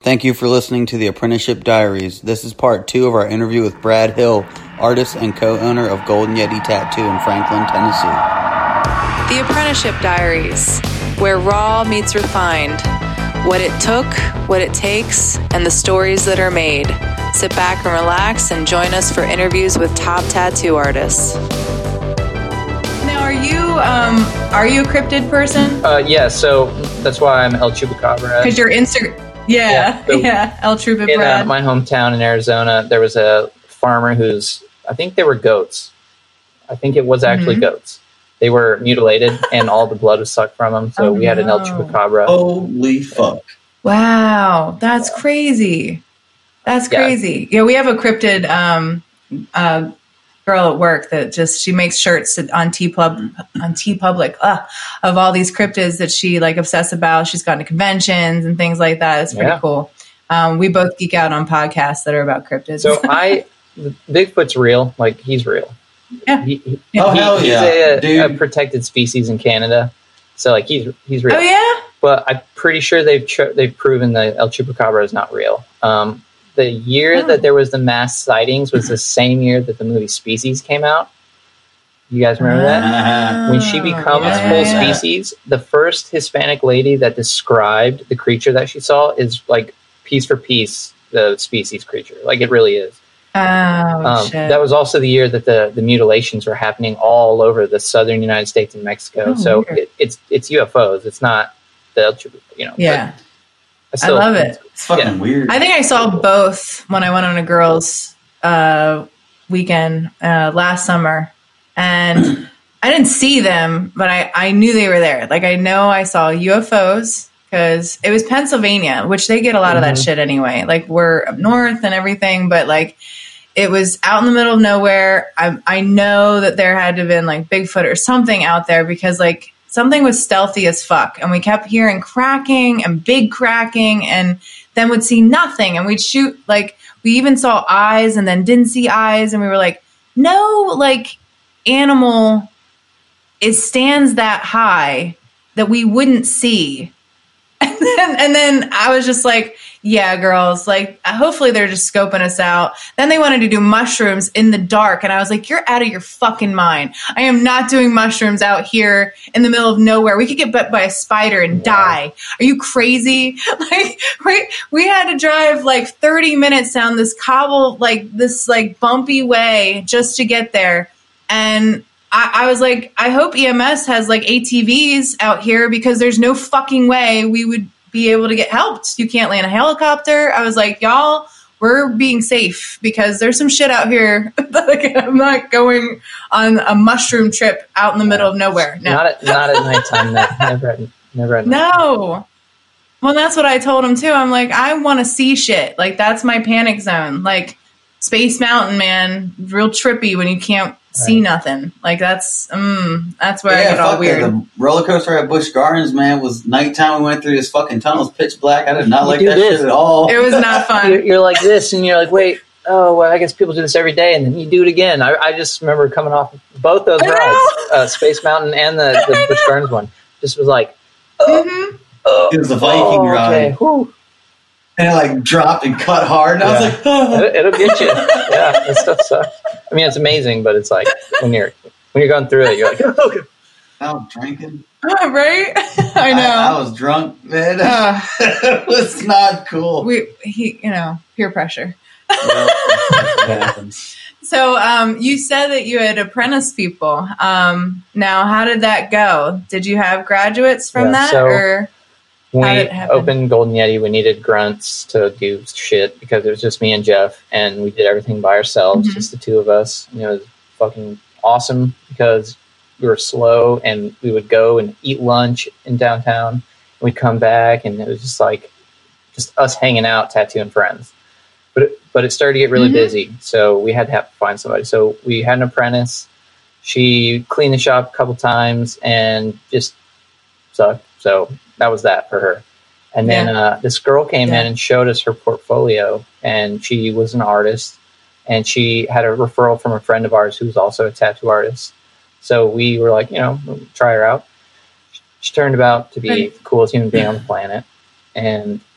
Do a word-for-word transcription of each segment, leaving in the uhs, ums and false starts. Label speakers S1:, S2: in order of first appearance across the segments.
S1: Thank you for listening to the Apprenticeship Diaries. This is part two of our interview with Brad Hill, artist and co-owner of Golden Yeti Tattoo in Franklin, Tennessee.
S2: The Apprenticeship Diaries, where raw meets refined. What it took, what it takes, and the stories that are made. Sit back and relax and join us for interviews with top tattoo artists. Now, are you um, are you a cryptid person?
S3: Uh, yeah, so that's why I'm El Chupacabra.
S2: Because your Instagram... Yeah, yeah, so yeah, El Truba
S3: in
S2: Brad.
S3: uh, my hometown in Arizona, there was a farmer who's, I think they were goats. I think it was actually mm-hmm. goats. They were mutilated and all the blood was sucked from them. So oh, we had an El Chupacabra.
S4: Holy fuck.
S2: Wow, that's crazy. That's crazy. Yeah, yeah we have a cryptid um, uh, girl at work that just, she makes shirts on T-Pub, on T-Public uh, of all these cryptids that she like obsessed about. She's gone to conventions and things like that. It's pretty yeah. cool. Um, we both geek out on podcasts that are about cryptids.
S3: So I, Bigfoot's real. Like he's real.
S2: Yeah.
S3: He, he,
S4: oh,
S3: he,
S4: hell
S3: he's
S4: yeah.
S3: a, a protected species in Canada. So like he's, he's real.
S2: Oh yeah.
S3: But I'm pretty sure they've, tr- they've proven that El Chupacabra is not real. Um, The year oh. that there was the mass sightings was the same year that the movie Species came out. You guys remember that?
S4: Uh,
S3: when she becomes
S2: yeah,
S3: full
S2: yeah.
S3: species, the first Hispanic lady that described the creature that she saw is like piece for piece the Species creature. Like it really is.
S2: Oh,
S3: um,
S2: shit.
S3: That was also the year that the, the mutilations were happening all over the southern United States and Mexico.
S2: Oh,
S3: so it, it's it's U F Os. It's not the, you know.
S2: Yeah.
S3: I, still,
S2: I love it.
S4: It's fucking yeah. weird.
S2: I think I saw both when I went on a girls' uh, weekend uh, last summer, and I didn't see them, but I, I knew they were there. Like I know I saw U F Os because it was Pennsylvania, which they get a lot mm-hmm. of that shit anyway. Like we're up north and everything, but like it was out in the middle of nowhere. I I know that there had to have been like Bigfoot or something out there because like. Something was stealthy as fuck. And we kept hearing cracking and big cracking and then would see nothing. And we'd shoot, like, we even saw eyes and then didn't see eyes. And we were like, no, like, animal it stands that high that we wouldn't see. And then, and then I was just like, yeah, girls, like, hopefully they're just scoping us out. Then they wanted to do mushrooms in the dark. And I was like, you're out of your fucking mind. I am not doing mushrooms out here in the middle of nowhere. We could get bit by a spider and die. Are you crazy? Like, right? We had to drive like thirty minutes down this cobble, like this like bumpy way just to get there. And I, I was like, I hope E M S has like A T Vs out here because there's no fucking way we would be able to get helped. You can't land a helicopter. I was like, y'all, we're being safe because there's some shit out here. Like, I'm not going on a mushroom trip out in the middle of nowhere. No.
S3: Not at, not at nighttime. No. Never at, never at night.
S2: No. Well, that's what I told him too. I'm like, I want to see shit. Like, that's my panic zone. Like, Space Mountain, man, real trippy when you can't see right. nothing. Like that's, um, that's where yeah, I get all weird.
S4: That. The roller coaster at Busch Gardens, man, was nighttime. We went through this fucking tunnel. It was pitch black. I did not you like that this. shit at all.
S2: It was not fun.
S3: You're, you're like this, and you're like, wait, oh, well, I guess people do this every day, and then you do it again. I, I just remember coming off both those rides, uh, Space Mountain and the, the Busch Gardens one. Just was like, oh,
S2: mm-hmm.
S4: oh, it was the Viking
S3: oh,
S4: ride.
S3: Okay.
S4: And it like dropped and cut hard, and yeah. I was like, oh.
S3: it, it'll get you. Yeah, that stuff sucks. I mean, it's amazing, but it's like when you're when you're going through it, you're like, oh, okay.
S4: I was drinking.
S2: Oh, right? I know.
S4: I, I was drunk, man. Uh, it was not cool.
S2: We, he, you know, peer pressure.
S4: Well, that happens.
S2: So, um, you said that you had apprentice people. Um, now, how did that go? Did you have graduates from
S3: yeah,
S2: that,
S3: so
S2: or?
S3: When we opened Golden Yeti, we needed grunts to do shit because it was just me and Jeff, and we did everything by ourselves, mm-hmm. just the two of us. And it was fucking awesome because we were slow, and we would go and eat lunch in downtown. And we'd come back, and it was just like just us hanging out, tattooing friends. But it, but it started to get really mm-hmm. busy, so we had to have to find somebody. So we had an apprentice. She cleaned the shop a couple times and just sucked. So that was that for her. And then yeah. uh, this girl came yeah. in and showed us her portfolio, and she was an artist, and she had a referral from a friend of ours who was also a tattoo artist. So we were like, you know, we'll try her out. She turned out to be the coolest human being on the planet. And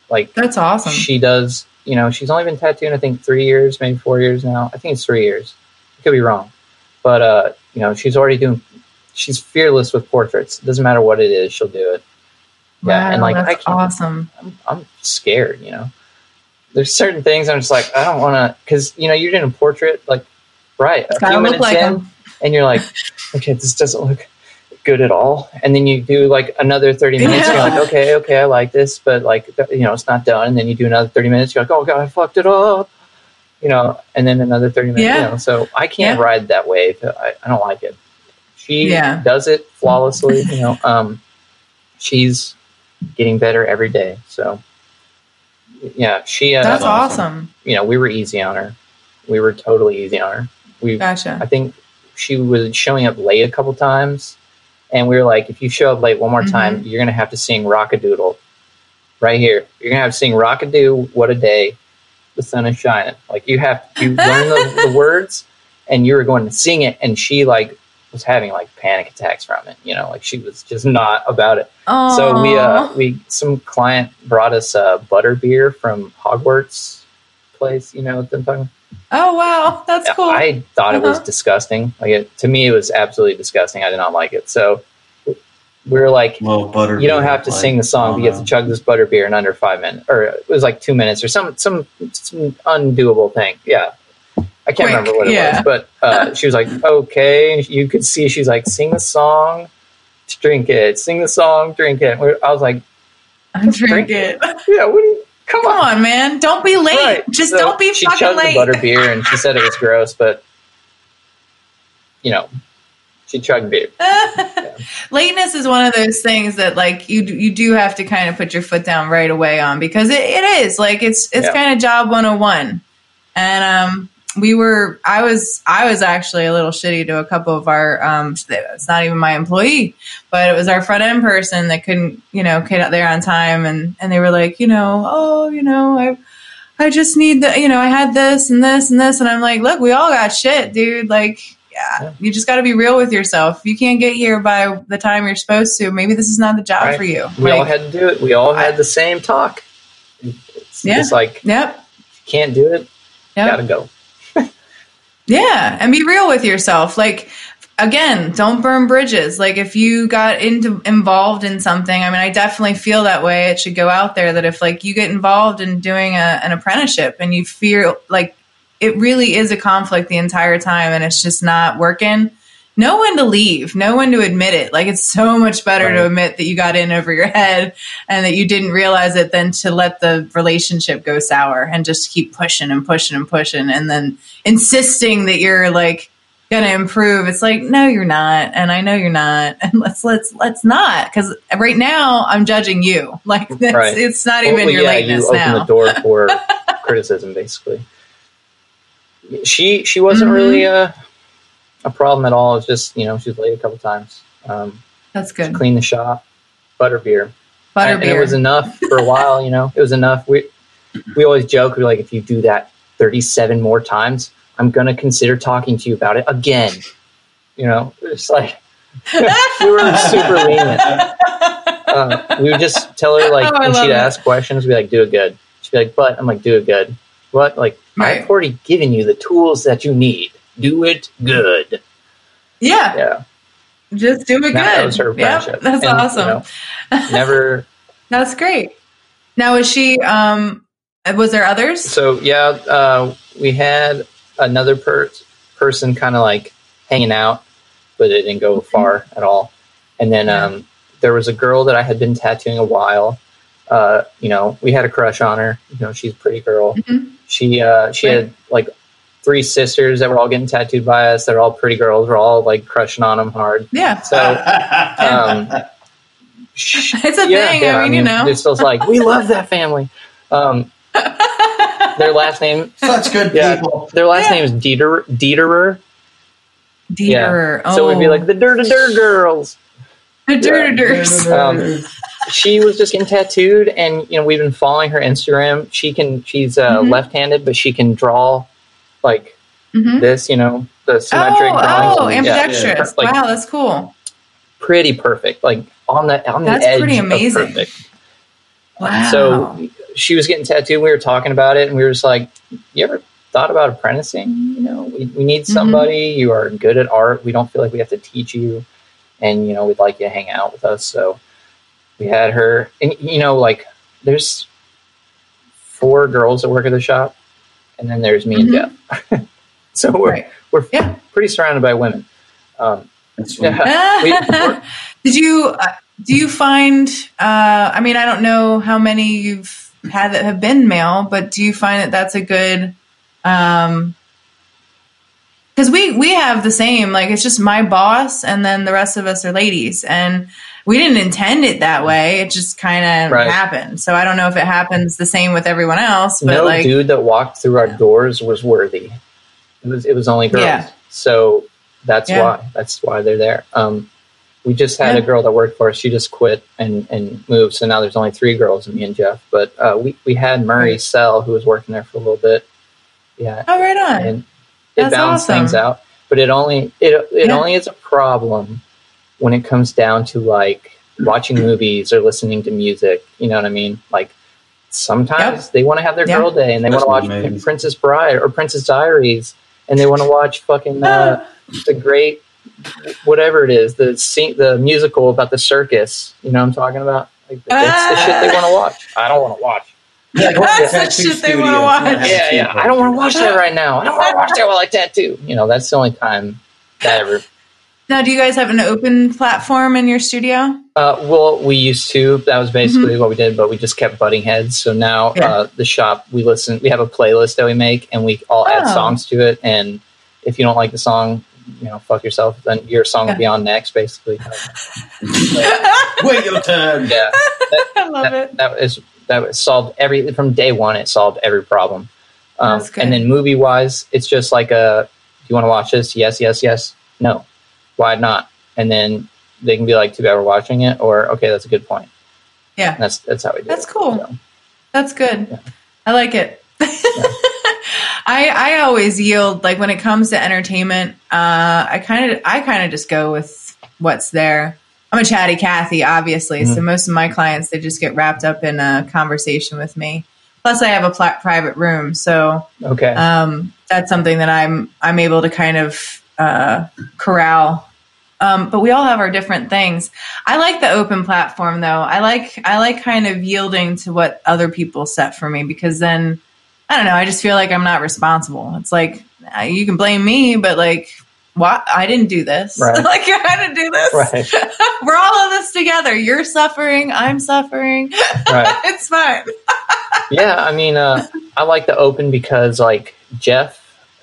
S3: Like
S2: that's awesome.
S3: She does, you know, she's only been tattooing, I think, three years, maybe four years now. I think it's three years. I could be wrong. But, uh, you know, she's already doing, she's fearless with portraits. It doesn't matter what it is, she'll do it. Yeah.
S2: Wow,
S3: and like,
S2: that's
S3: I can't,
S2: awesome.
S3: I'm, I'm scared, you know. There's certain things I'm just like, I don't want to, because, you know, you're doing a portrait, like, right, a few minutes like in, them. And you're like, okay, this doesn't look good at all. And then you do like another thirty minutes, yeah. And you're like, okay, okay, I like this, but like, you know, it's not done. And then you do another thirty minutes, you're like, oh God, I fucked it up. You know, and then another thirty minutes, yeah. You know, so I can't yeah. ride that wave. I, I don't like it. She yeah. does it flawlessly, you know, um, she's getting better every day. So yeah, she, uh,
S2: that's awesome.
S3: You know, we were easy on her. We were totally easy on her. We,
S2: gotcha.
S3: I think she was showing up late a couple times, and we were like, if you show up late one more mm-hmm. time, you're going to have to sing Rockadoodle right here. You're going to have to sing Rockadoo, What a Day, the sun is shining. Like, you have to learn the, the words, and you were going to sing it, and she, like, was having, like, panic attacks from it. You know, like, she was just not about it.
S2: Aww.
S3: So we, uh, we, some client brought us uh, butter beer from Hogwarts place, you know what I'm talking about?
S2: Oh, wow. That's cool.
S3: I thought uh-huh. it was disgusting. Like, it, to me, it was absolutely disgusting. I did not like it. So we were like, well, butter you don't have to like, sing the song. You get to chug this butter beer in under five minutes. Or it was like two minutes or some some, some undoable thing. Yeah. I can't Quick, remember what it yeah. was. But uh, she was like, okay. You could see she's like, sing the song, drink it. Sing the song, drink it. I was like,
S2: drink, drink it.
S3: it. Yeah, what do you...
S2: Come, Come on. on, man. Don't be late. Right. Just so don't be
S3: she
S2: fucking
S3: chugged
S2: late.
S3: The butter beer, and she said it was gross, but, you know, she chugged beer. Yeah.
S2: Lateness is one of those things that, like, you you do have to kind of put your foot down right away on, because it, it is. Like, it's it's yeah. kind of job one oh one. And um, we were, I was, I was actually a little shitty to a couple of our, um, it's not even my employee, but it was our front end person that couldn't, you know, get out there on time. And, and they were like, you know, oh, you know, I, I just need the, you know, I had this and this and this. And I'm like, look, we all got shit, dude. Like, yeah, yeah. you just got to be real with yourself. If you can't get here by the time you're supposed to, maybe this is not the job right. for you.
S3: We like, all had to do it. We all had I, the same talk. It's,
S2: yeah.
S3: it's like,
S2: yep.
S3: if you can't do it, yep. gotta go.
S2: Yeah, and be real with yourself. Like, again, don't burn bridges. Like, if you got into involved in something, I mean, I definitely feel that way. It should go out there that if, like, you get involved in doing a, an apprenticeship and you feel like it really is a conflict the entire time and it's just not working, know when to leave, know when to admit it. Like, it's so much better right. to admit that you got in over your head and that you didn't realize it than to let the relationship go sour and just keep pushing and pushing and pushing and then insisting that you're like going to improve. It's like, no, you're not. And I know you're not. And let's, let's, let's not. Cause right now I'm judging you. Like, that's, right. it's not even well, your
S3: yeah,
S2: lateness
S3: you open
S2: now.
S3: the door for criticism, basically. She, she wasn't mm-hmm. really, uh, a problem at all. It's just, you know, she was late a couple times. Um,
S2: That's good.
S3: Clean the shop, butter beer.
S2: Butter
S3: and,
S2: beer.
S3: And it was enough for a while, you know. It was enough. We we always joke, we're like, if you do that thirty-seven more times, I'm going to consider talking to you about it again. You know, it's like, we were super lenient. Uh, we would just tell her, like, oh, when she'd it. ask questions, we'd be like, do it good. She'd be like, but I'm like, do it good. What? Like, right. I've already given you the tools that you need. Do it good.
S2: Yeah.
S3: Yeah.
S2: Just do it
S3: now,
S2: good.
S3: That was her friendship.
S2: Yep, that's and, awesome.
S3: You know, never.
S2: That's great. Now, was she, um, was there others?
S3: So, yeah, uh, we had another per- person kind of like hanging out, but it didn't go far mm-hmm. at all. And then um, there was a girl that I had been tattooing a while. Uh, you know, we had a crush on her. You know, she's a pretty girl. Mm-hmm. She, uh, she right. had like three sisters that were all getting tattooed by us. They're all pretty girls. We're all like crushing on them hard.
S2: Yeah.
S3: So, um,
S2: it's a yeah, thing.
S3: Yeah,
S2: I, mean, I mean, you know,
S3: it's still like, we love that family. Um, their last name,
S4: such good
S3: yeah,
S4: people.
S3: Their last
S2: yeah.
S3: name is Dieter, Dieterer.
S2: Dieterer.
S3: Yeah.
S2: Oh.
S3: So it'd be like the Dirt Dirt Girls.
S2: The Dirt Dirt.
S3: Um, she was just getting tattooed, and you know, we've been following her Instagram. She can, she's uh, mm-hmm. left-handed, but she can draw like mm-hmm. this, you know, the symmetric
S2: oh,
S3: drawings.
S2: Oh, ambidextrous. Yeah.
S3: Like,
S2: wow, that's cool.
S3: Pretty perfect. Like on the on the
S2: that's
S3: edge.
S2: Pretty amazing.
S3: Of perfect.
S2: Wow.
S3: So she was getting tattooed. We were talking about it, and we were just like, "You ever thought about apprenticing? You know, we, we need somebody. Mm-hmm. You are good at art. We don't feel like we have to teach you, and you know, we'd like you to hang out with us." So we had her, and you know, like there's four girls that work at the shop, and then there's me mm-hmm. and Jeff. So we're right. we're yeah. pretty surrounded by women. Um,
S4: That's
S3: yeah, we,
S2: Did you? Uh, Do you find, uh, I mean, I don't know how many you've had that have been male, but do you find that that's a good, um, cause we, we have the same, like, it's just my boss and then the rest of us are ladies, and we didn't intend it that way. It just kind of right. happened. So I don't know if it happens the same with everyone else, but
S3: no
S2: like,
S3: dude that walked through our doors was worthy. It was, it was only girls. Yeah. So that's yeah. why, that's why they're there. Um, We just had yeah. a girl that worked for us. She just quit and, and moved. So now there's only three girls, me and Jeff. But uh, we, we had Murray Sell, who was working there for a little bit. Yeah.
S2: Oh, right on.
S3: And it That's balanced awesome. things out. But it only it it yeah. only is a problem when it comes down to like watching movies or listening to music. You know what I mean? Like sometimes yep. they want to have their yep. girl day and they want to watch amazing. Princess Bride or Princess Diaries, and they want to watch fucking uh, the great. Whatever it is, the scene, the musical about the circus, you know what I'm talking about? Like, that's the shit they want to watch. I don't want to watch.
S2: Yeah, that's the shit they want to watch.
S3: Yeah, yeah. I don't want to watch that right now. I don't want to watch that while I tattoo. You know, that's the only time that ever.
S2: Now, do you guys have an open platform in your studio?
S3: Uh, well, we used to. That was basically mm-hmm. what we did, but we just kept butting heads. So now yeah. uh, the shop, we listen. We have a playlist that we make, and we all add oh. songs to it. And if you don't like the song, you know, fuck yourself, then your song will be on next, basically.
S4: Wait your turn.
S3: Yeah. That,
S2: I love
S3: that,
S2: it.
S3: That was, that was solved every, from day one, it solved every problem. Um,
S2: That's good.
S3: And then movie wise, it's just like a, do you want to watch this? Yes, yes, yes. No. Why not? And then they can be like, too bad we're watching it, or, okay, that's a good point.
S2: Yeah.
S3: And that's, that's how we do
S2: That's
S3: it.
S2: cool.
S3: So,
S2: that's good.
S3: Yeah.
S2: I like it. Yeah. I, I always yield, like when it comes to entertainment, uh, I kind of, I kind of just go with what's there. I'm a chatty Cathy, obviously. Mm-hmm. So most of my clients, they just get wrapped up in a conversation with me. Plus I have a pl- private room. So,
S3: okay.
S2: um, that's something that I'm, I'm able to kind of, uh, corral. Um, but we all have our different things. I like the open platform though. I like, I like kind of yielding to what other people set for me, because then, I don't know. I just feel like I'm not responsible. It's like, you can blame me, but like, what? I didn't do this.
S3: Right.
S2: Like, I didn't do this.
S3: Right.
S2: We're all in this together. You're suffering. I'm suffering.
S3: Right.
S2: It's fine.
S3: Yeah. I mean, uh, I like the open because like Jeff,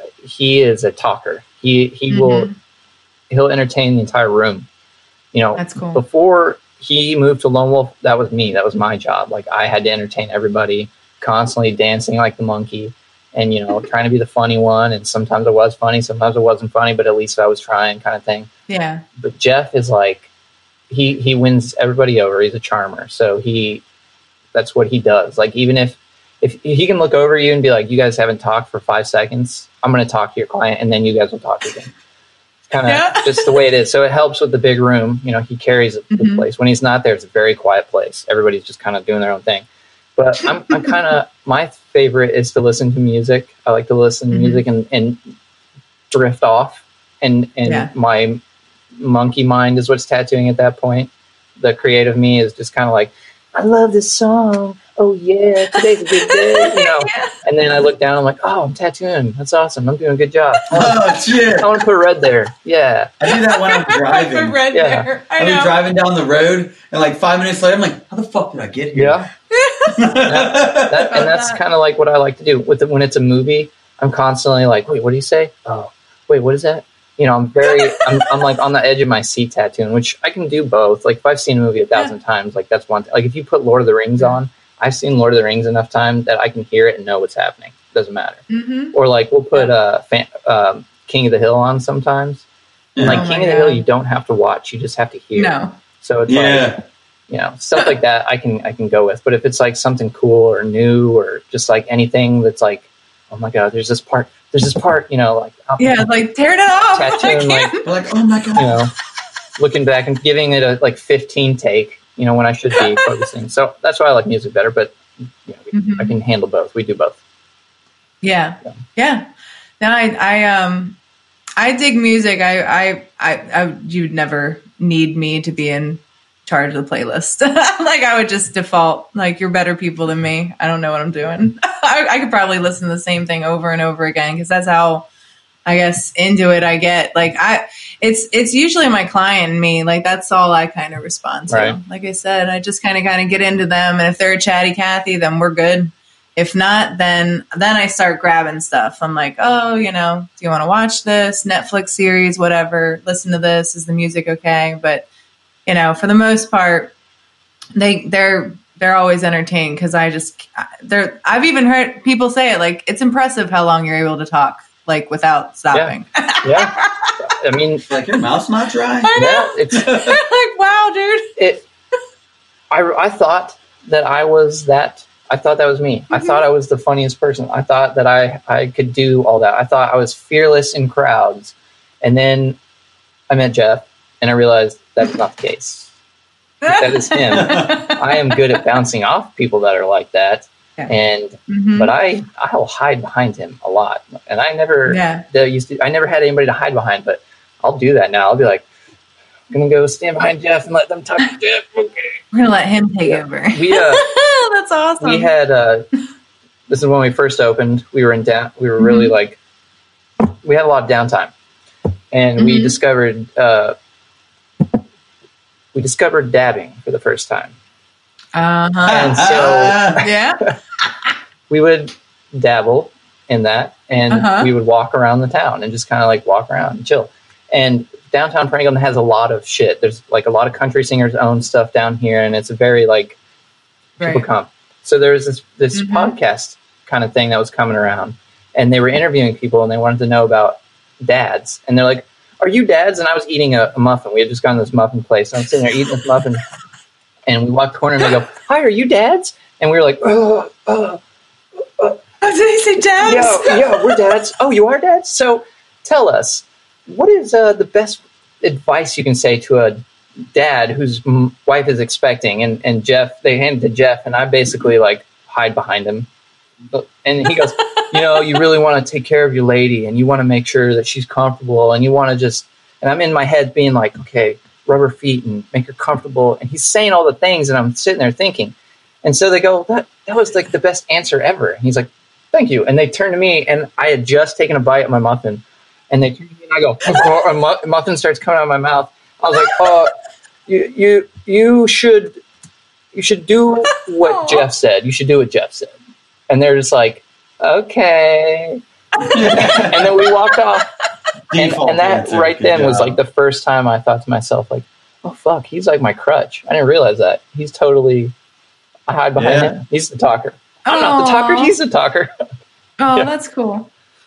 S3: he is a talker. He, he mm-hmm. will, he'll entertain the entire room. You know,
S2: that's cool.
S3: Before he moved to Lone Wolf, that was me. That was my job. Like I had to entertain everybody, constantly dancing like the monkey and, you know, trying to be the funny one. And sometimes it was funny, sometimes it wasn't funny, but at least I was trying, kind of thing.
S2: Yeah.
S3: But Jeff is like, he, he wins everybody over. He's a charmer. So he, that's what he does. Like, even if, if he can look over you and be like, you guys haven't talked for five seconds, I'm going to talk to your client and then you guys will talk again. It's kind of yeah. just the way it is. So it helps with the big room. You know, he carries mm-hmm. the place. When he's not there, it's a very quiet place. Everybody's just kind of doing their own thing. But I'm, I'm kind of, my favorite is to listen to music. I like to listen to mm-hmm. music and, and drift off. And, and yeah. my monkey mind is what's tattooing at that point. The creative me is just kind of like, I love this song. Oh, yeah, today's a good day. You know? Yeah. And then I look down, I'm like, oh, I'm tattooing. That's awesome. I'm doing a good job.
S4: Oh, shit.
S3: I want to put red there. Yeah.
S4: I do that when I'm driving.
S2: I put red
S3: yeah.
S2: there. I
S4: I'll
S2: know.
S4: be driving down the road, and like five minutes later, I'm like, how the fuck did I get here?
S3: Yeah. that, that, and that's kind of like what I like to do with the, when it's a movie. I'm constantly like, wait, what do you say? Oh, wait, what is that? You know, I'm very, I'm, I'm like on the edge of my seat tattooing, which I can do both. Like if I've seen a movie a thousand yeah. times, like that's one thing. Like if you put Lord of the Rings on, I've seen Lord of the Rings enough time that I can hear it and know what's happening. Doesn't matter. Mm-hmm. Or like we'll put uh, fan, um, King of the Hill on sometimes. And like oh King of the God. Hill, you don't have to watch; you just have to hear.
S2: No.
S3: So it's
S4: yeah.
S3: like, you know, stuff like that I can I can go with. But if it's like something cool or new or just like anything that's like, oh my God, there's this part, there's this part, you know, like
S2: oh, yeah, like tearing it off.
S3: Tattooing, like,
S4: like oh my God,
S3: you know, looking back and giving it a like fifteen take you know, when I should be focusing. So that's why I like music better, but you know, mm-hmm. I can handle both. We do both.
S2: Yeah. Yeah. yeah. No, I, I, um, I dig music. I, I, I, I, you'd never need me to be in charge of the playlist. Like I would just default, like you're better people than me. I don't know what I'm doing. I, I could probably listen to the same thing over and over again. Cause that's how I guess into it I get. Like I, it's, it's usually my client and me. Like that's all I kind of respond to. Right. Like I said, I just kind of, kind of get into them. And if they're a chatty Cathy, then we're good. If not, then then I start grabbing stuff. I'm like, oh, you know, do you want to watch this Netflix series, whatever? Listen to this. Is the music okay? But you know, for the most part, they they're they're always entertained because I just they're. I've even heard people say it like it's impressive how long you're able to talk like without stopping.
S3: Yeah, yeah. I mean,
S4: like your mouth's not dry.
S2: I know.
S3: Yeah, it's
S2: like wow, dude.
S3: It. I I thought that I was that. I thought that was me. Mm-hmm. I thought I was the funniest person. I thought that I, I could do all that. I thought I was fearless in crowds. And then I met Jeff, and I realized that's not the case. That is him. I am good at bouncing off people that are like that. Yeah. And mm-hmm. but I I'll hide behind him a lot. And I never yeah. used to, I never had anybody to hide behind, but I'll do that now. I'll be like, I'm gonna go stand behind Jeff and let them talk to Jeff. Okay.
S2: We're gonna let him take yeah. over.
S3: We uh
S2: that's awesome.
S3: We had uh this is when we first opened. We were in down we were really mm-hmm. like we had a lot of downtime. And mm-hmm. we discovered uh we discovered dabbing for the first time.
S2: Uh-huh.
S3: And so
S2: uh, yeah.
S3: we would dabble in that and uh-huh. we would walk around the town and just kind of like walk around and chill. And downtown Franklin has a lot of shit. There's like a lot of country singers own stuff down here, and it's a very like people right. come. So there was this this mm-hmm. podcast kind of thing that was coming around, and they were interviewing people, and they wanted to know about dads, and they're like, "Are you dads?" And I was eating a, a muffin. We had just gone to this muffin place, and I'm sitting there eating this muffin, and we walked the corner, and they go, "Hi, are you dads?" And we were like, "Oh, oh,
S2: oh." Did they say dads?
S3: Yeah, yeah, we're dads. Oh, you are dads? So tell us. What is uh, the best advice you can say to a dad whose m- wife is expecting? And, and Jeff, they handed to Jeff, and I basically like hide behind him. And he goes, you know, you really want to take care of your lady, and you want to make sure that she's comfortable, and you want to just. And I'm in my head being like, okay, rub her feet and make her comfortable. And he's saying all the things, and I'm sitting there thinking. And so they go, that that was like the best answer ever. And he's like, thank you. And they turn to me, and I had just taken a bite of my muffin. And they turn to me and I go, oh, a muffin starts coming out of my mouth. I was like, oh, you, you, you should, you should do what Jeff said. You should do what Jeff said. And they're just like, okay. And then we walked off. And, and that right then job. was like the first time I thought to myself, like, oh, fuck, he's like my crutch. I didn't realize that. He's totally, I hide behind yeah. him. He's the talker. I'm Aww. not the talker. He's the talker.
S2: Oh, yeah. That's cool.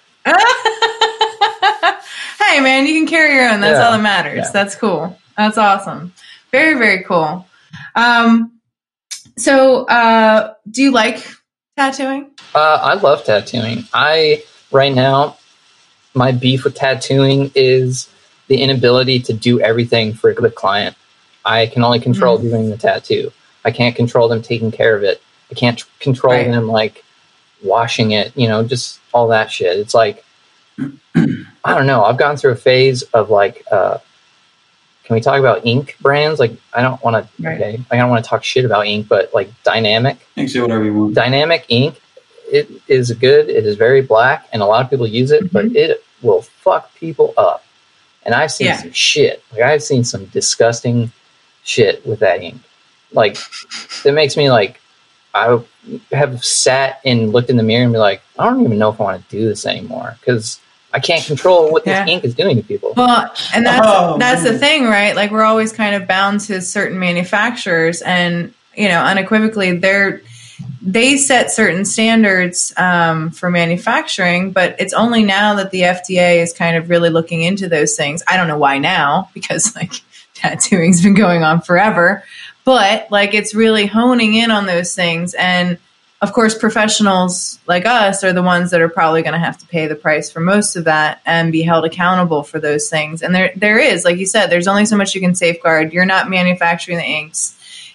S2: Hey, man, you can carry your own. That's yeah. all that matters. Yeah. That's cool. That's awesome. Very, very cool. Um, so, uh, do you like tattooing?
S3: Uh, I love tattooing. I, right now, my beef with tattooing is the inability to do everything for the client. I can only control mm-hmm. doing the tattoo. I can't control them taking care of it. I can't control right. them, like, washing it, you know, just all that shit. It's like, I don't know. I've gone through a phase of like, uh, can we talk about ink brands? Like, I don't want to, right. okay, I don't want to talk shit about ink, but like Dynamic.
S4: You can say whatever you want.
S3: Dynamic ink, it is good. It is very black, and a lot of people use it, mm-hmm. but it will fuck people up. And I've seen yeah. some shit. Like, I've seen some disgusting shit with that ink. Like, it makes me like, I have sat and looked in the mirror and be like, I don't even know if I want to do this anymore because I can't control what yeah. this ink is doing to people.
S2: Well, and that's oh, that's man. the thing, right? Like, we're always kind of bound to certain manufacturers, and you know, unequivocally, they're they set certain standards um, for manufacturing. But it's only now that the F D A is kind of really looking into those things. I don't know why now, because like tattooing's been going on forever. But like, it's really honing in on those things. And of course, professionals like us are the ones that are probably going to have to pay the price for most of that and be held accountable for those things. And there, there is, like you said, there's only so much you can safeguard. You're not manufacturing the inks.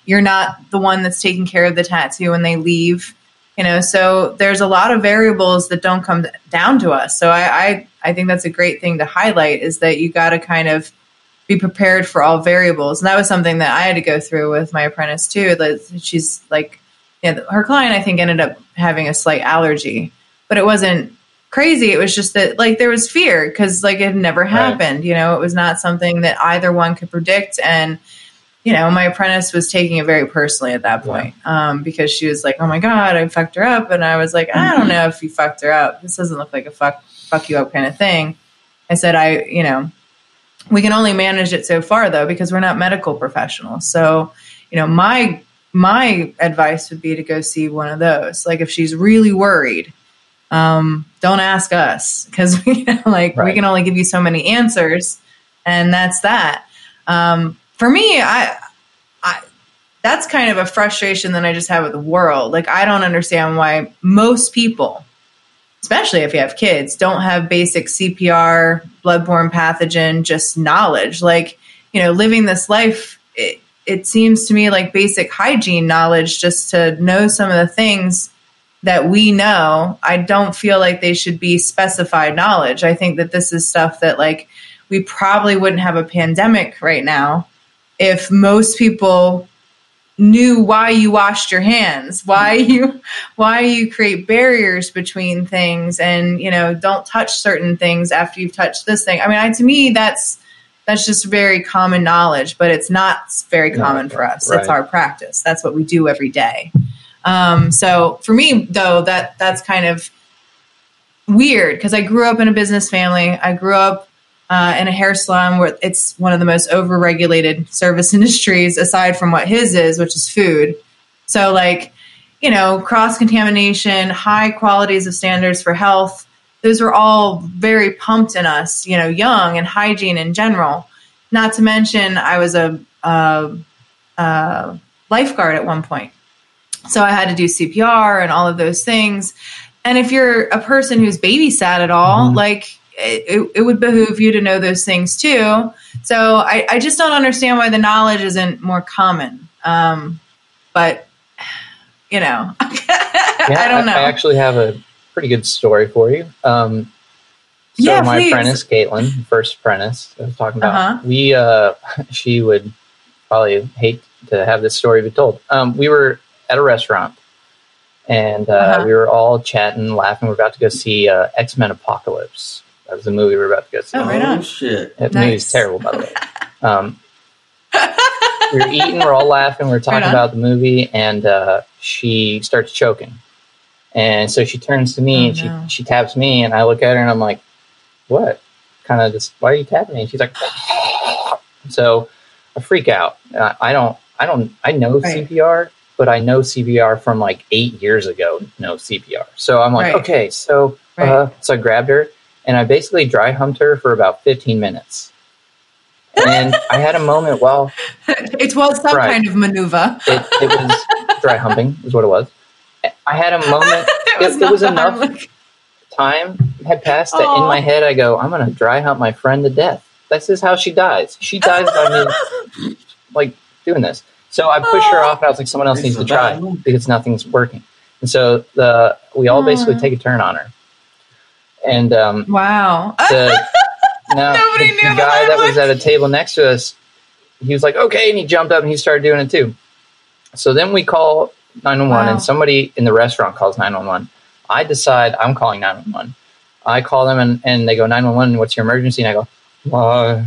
S2: you're not the one that's taking care of the tattoo when they leave. You know, so there's a lot of variables that don't come down to us. So I, I, I think that's a great thing to highlight, is that you got to kind of be prepared for all variables. And that was something that I had to go through with my apprentice too. That she's like, yeah, her client, I think, ended up having a slight allergy, but it wasn't crazy. It was just that, like, there was fear because, like, it had never happened. Right. You know, it was not something that either one could predict. And, you know, my apprentice was taking it very personally at that point, yeah. um, because she was like, oh my God, I fucked her up. And I was like, I don't know if you fucked her up. This doesn't look like a fuck, fuck you up kind of thing. I said, I, you know, we can only manage it so far though, because we're not medical professionals. So, you know, my, my advice would be to go see one of those. Like, if she's really worried, um, don't ask us, because we, like, right. we can only give you so many answers, and that's that. Um, For me, I, I, that's kind of a frustration that I just have with the world. Like, I don't understand why most people, especially if you have kids, don't have basic C P R, bloodborne pathogen, just knowledge. Like, you know, living this life, it, it seems to me like basic hygiene knowledge, just to know some of the things that we know. I don't feel like they should be specified knowledge. I think that this is stuff that, like, we probably wouldn't have a pandemic right now if most people knew why you washed your hands, why you why you create barriers between things, and, you know, don't touch certain things after you've touched this thing. I mean, I, to me, that's that's just very common knowledge, but it's not very common no, for us. Right. It's our practice. That's what we do every day. Um, so for me, though, that that's kind of weird, because I grew up in a business family. I grew up Uh, in a hair salon where it's one of the most overregulated service industries, aside from what his is, which is food. So, like, you know, cross-contamination, high qualities of standards for health, those were all very pumped in us, you know, young, and hygiene in general. Not to mention, I was a, a, a lifeguard at one point. So I had to do C P R and all of those things. And if you're a person who's babysat at all, mm-hmm. like, It, it would behoove you to know those things too. So I, I just don't understand why the knowledge isn't more common. Um, but, you know,
S3: yeah,
S2: I don't know.
S3: I, I actually have a pretty good story for you. Um, so
S2: yeah,
S3: my
S2: please.
S3: apprentice, Caitlin, first apprentice I was talking about,
S2: uh-huh.
S3: we, uh, she would probably hate to have this story be told. Um, we were at a restaurant, and uh, uh-huh. we were all chatting, laughing. We we're about to go see uh, X-Men Apocalypse. That was the movie we were about to go see.
S2: Oh, right on.
S4: Oh, shit.
S3: That
S2: nice.
S3: movie's terrible, by the way. Um, we were eating, we're all laughing, we we're talking right about the movie, and uh, she starts choking. And so she turns to me, oh, and she, no. she taps me, and I look at her, and I'm like, what? Kind of just, why are you tapping me? And she's like, so I freak out. Uh, I don't, I don't, I know right. C P R, but I know C P R from like eight years ago, no C P R. So I'm like, right. okay, so, right. uh, so I grabbed her, and I basically dry humped her for about fifteen minutes. And I had a moment while...
S2: It was some right, kind of maneuver.
S3: It, it was dry humping, is what it was. I had a moment... it was, it, it was enough like... time had passed that Aww. In my head I go, I'm going to dry hump my friend to death. This is how she dies. She dies by me, like, doing this. So I pushed Aww. her off, and I was like, someone else needs to try, because nothing's working. And so the we all Aww. basically take a turn on her. And um,
S2: wow,
S3: the, now the, the guy that was at a table next to us, he was like, "Okay," and he jumped up and he started doing it too. So then we call nine one one, wow. and somebody in the restaurant calls nine one one. I decide I'm calling nine one one. I call them, and, and they go, nine one one, what's your emergency? And I go, my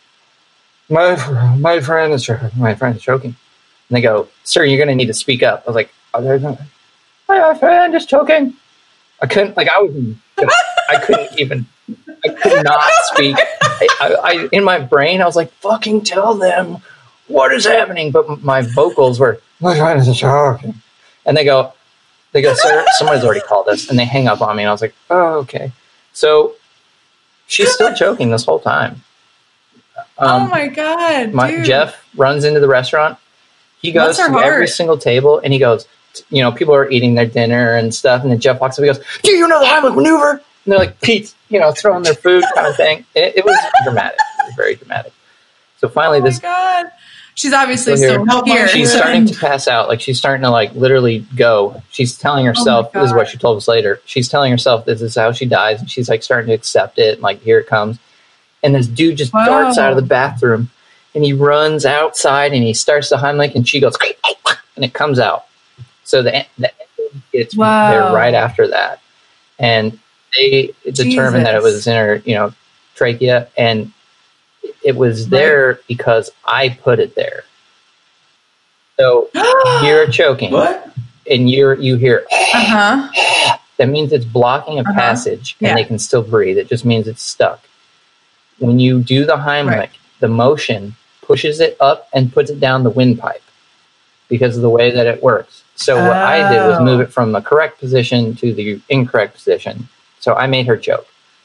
S3: my my friend is my friend is choking. And they go, sir, you're going to need to speak up. I was like, my friend is choking. I couldn't, like, I was in, I couldn't even, I could not speak. I, I, I, in my brain, I was like, fucking tell them what is happening. But my vocals were, my friend is choking. And they go, they go, sir, somebody's already called us. And they hang up on me. And I was like, oh, okay. So she's still choking this whole time. Um,
S2: oh, my God.
S3: My,
S2: dude.
S3: Jeff runs into the restaurant. He goes to heart? every single table, and he goes, you know, people are eating their dinner and stuff, and then Jeff walks up and goes, do you know the Heimlich maneuver? And they're like, Pete, you know, throwing their food kind of thing. It, it was dramatic. It was very dramatic. So finally,
S2: oh
S3: this
S2: God. she's obviously
S3: Still
S2: still
S3: here.
S2: here.
S3: She's starting to pass out. Like, she's starting to, like, literally go. She's telling herself,
S2: Oh
S3: this is what she told us later. She's telling herself this is how she dies. And she's, like, starting to accept it. And, like, here it comes. And this dude just
S2: Whoa.
S3: darts out of the bathroom. And he runs outside. And he starts to Heimlich. And she goes, and it comes out. So the, the it's
S2: Whoa.
S3: there right after that. And they determined that it was in her, you know, trachea. And it was there right. because I put it there. So you're choking.
S4: What?
S3: And you're you hear
S2: uh-huh.
S3: That means it's blocking a
S2: uh-huh.
S3: passage and
S2: yeah.
S3: they can still breathe. It just means it's stuck. When you do the Heimlich, right. the motion pushes it up and puts it down the windpipe because of the way that it works. So what oh. I did was move it from the correct position to the incorrect position. So I made her choke.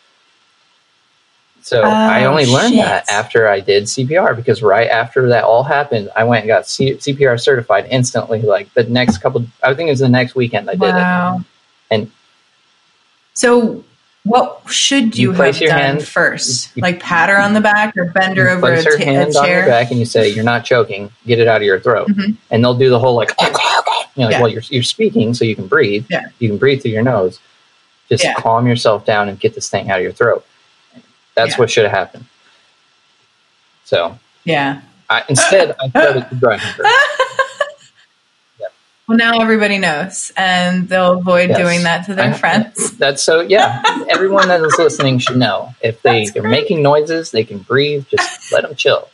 S3: So oh, I only learned
S2: shit.
S3: that after I did C P R, because right after that all happened, I went and got C- CPR certified instantly. Like the next couple, I think it was the next weekend I did
S2: wow.
S3: it. And
S2: so what should you,
S3: you place
S2: have
S3: your
S2: done
S3: hand,
S2: first? You, like pat her on the back or bend her over
S3: place
S2: a,
S3: her
S2: t-
S3: hand
S2: a chair?
S3: on your back and you say, you're not choking, get it out of your throat.
S2: Mm-hmm.
S3: And they'll do the whole like, you know, like
S2: yeah.
S3: well, you're, you're speaking so you can breathe.
S2: Yeah.
S3: You can breathe through your nose. Just yeah. calm yourself down and get this thing out of your throat. That's yeah. what should have happened. So
S2: yeah,
S3: I, instead I started to drive her.
S2: Yeah. Well, now everybody knows, and they'll avoid yes. doing that to their I, friends.
S3: That's so. Yeah, everyone that is listening should know if they are making noises, they can breathe. Just let them chill.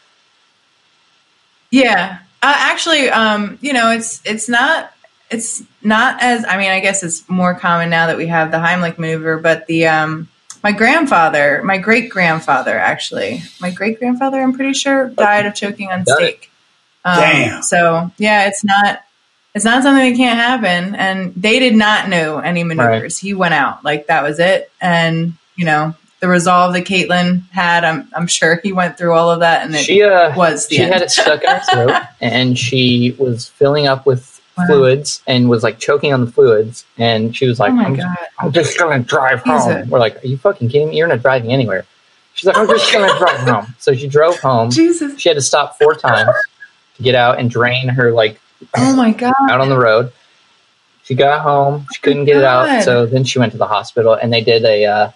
S2: Yeah, uh, actually, um, you know, it's it's not it's not as I mean, I guess it's more common now that we have the Heimlich maneuver, but the um. My grandfather, my great-grandfather, actually, my great-grandfather, I'm pretty sure, died of choking on steak. Um,
S4: Damn.
S2: So, yeah, it's not it's not something that can't happen. And they did not know any maneuvers. Right. He went out. Like, that was it. And, you know, the resolve that Caitlin had, I'm I'm sure he went through all of that, and it
S3: she, uh,
S2: was the
S3: She
S2: end.
S3: had it stuck in her throat, and she was filling up with wow. fluids and was like choking on the fluids, and she was like,
S2: oh my
S3: I'm,
S2: God.
S3: just, I'm just gonna drive home.
S2: Jesus.
S3: We're like, are you fucking kidding me? You're not driving anywhere. She's like, I'm just gonna drive home. So she drove home.
S2: Jesus.
S3: She had to stop four times to get out and drain her like
S2: oh my God.
S3: out on the road. She got home, she couldn't get it out, so then she went to the hospital and they did a uh,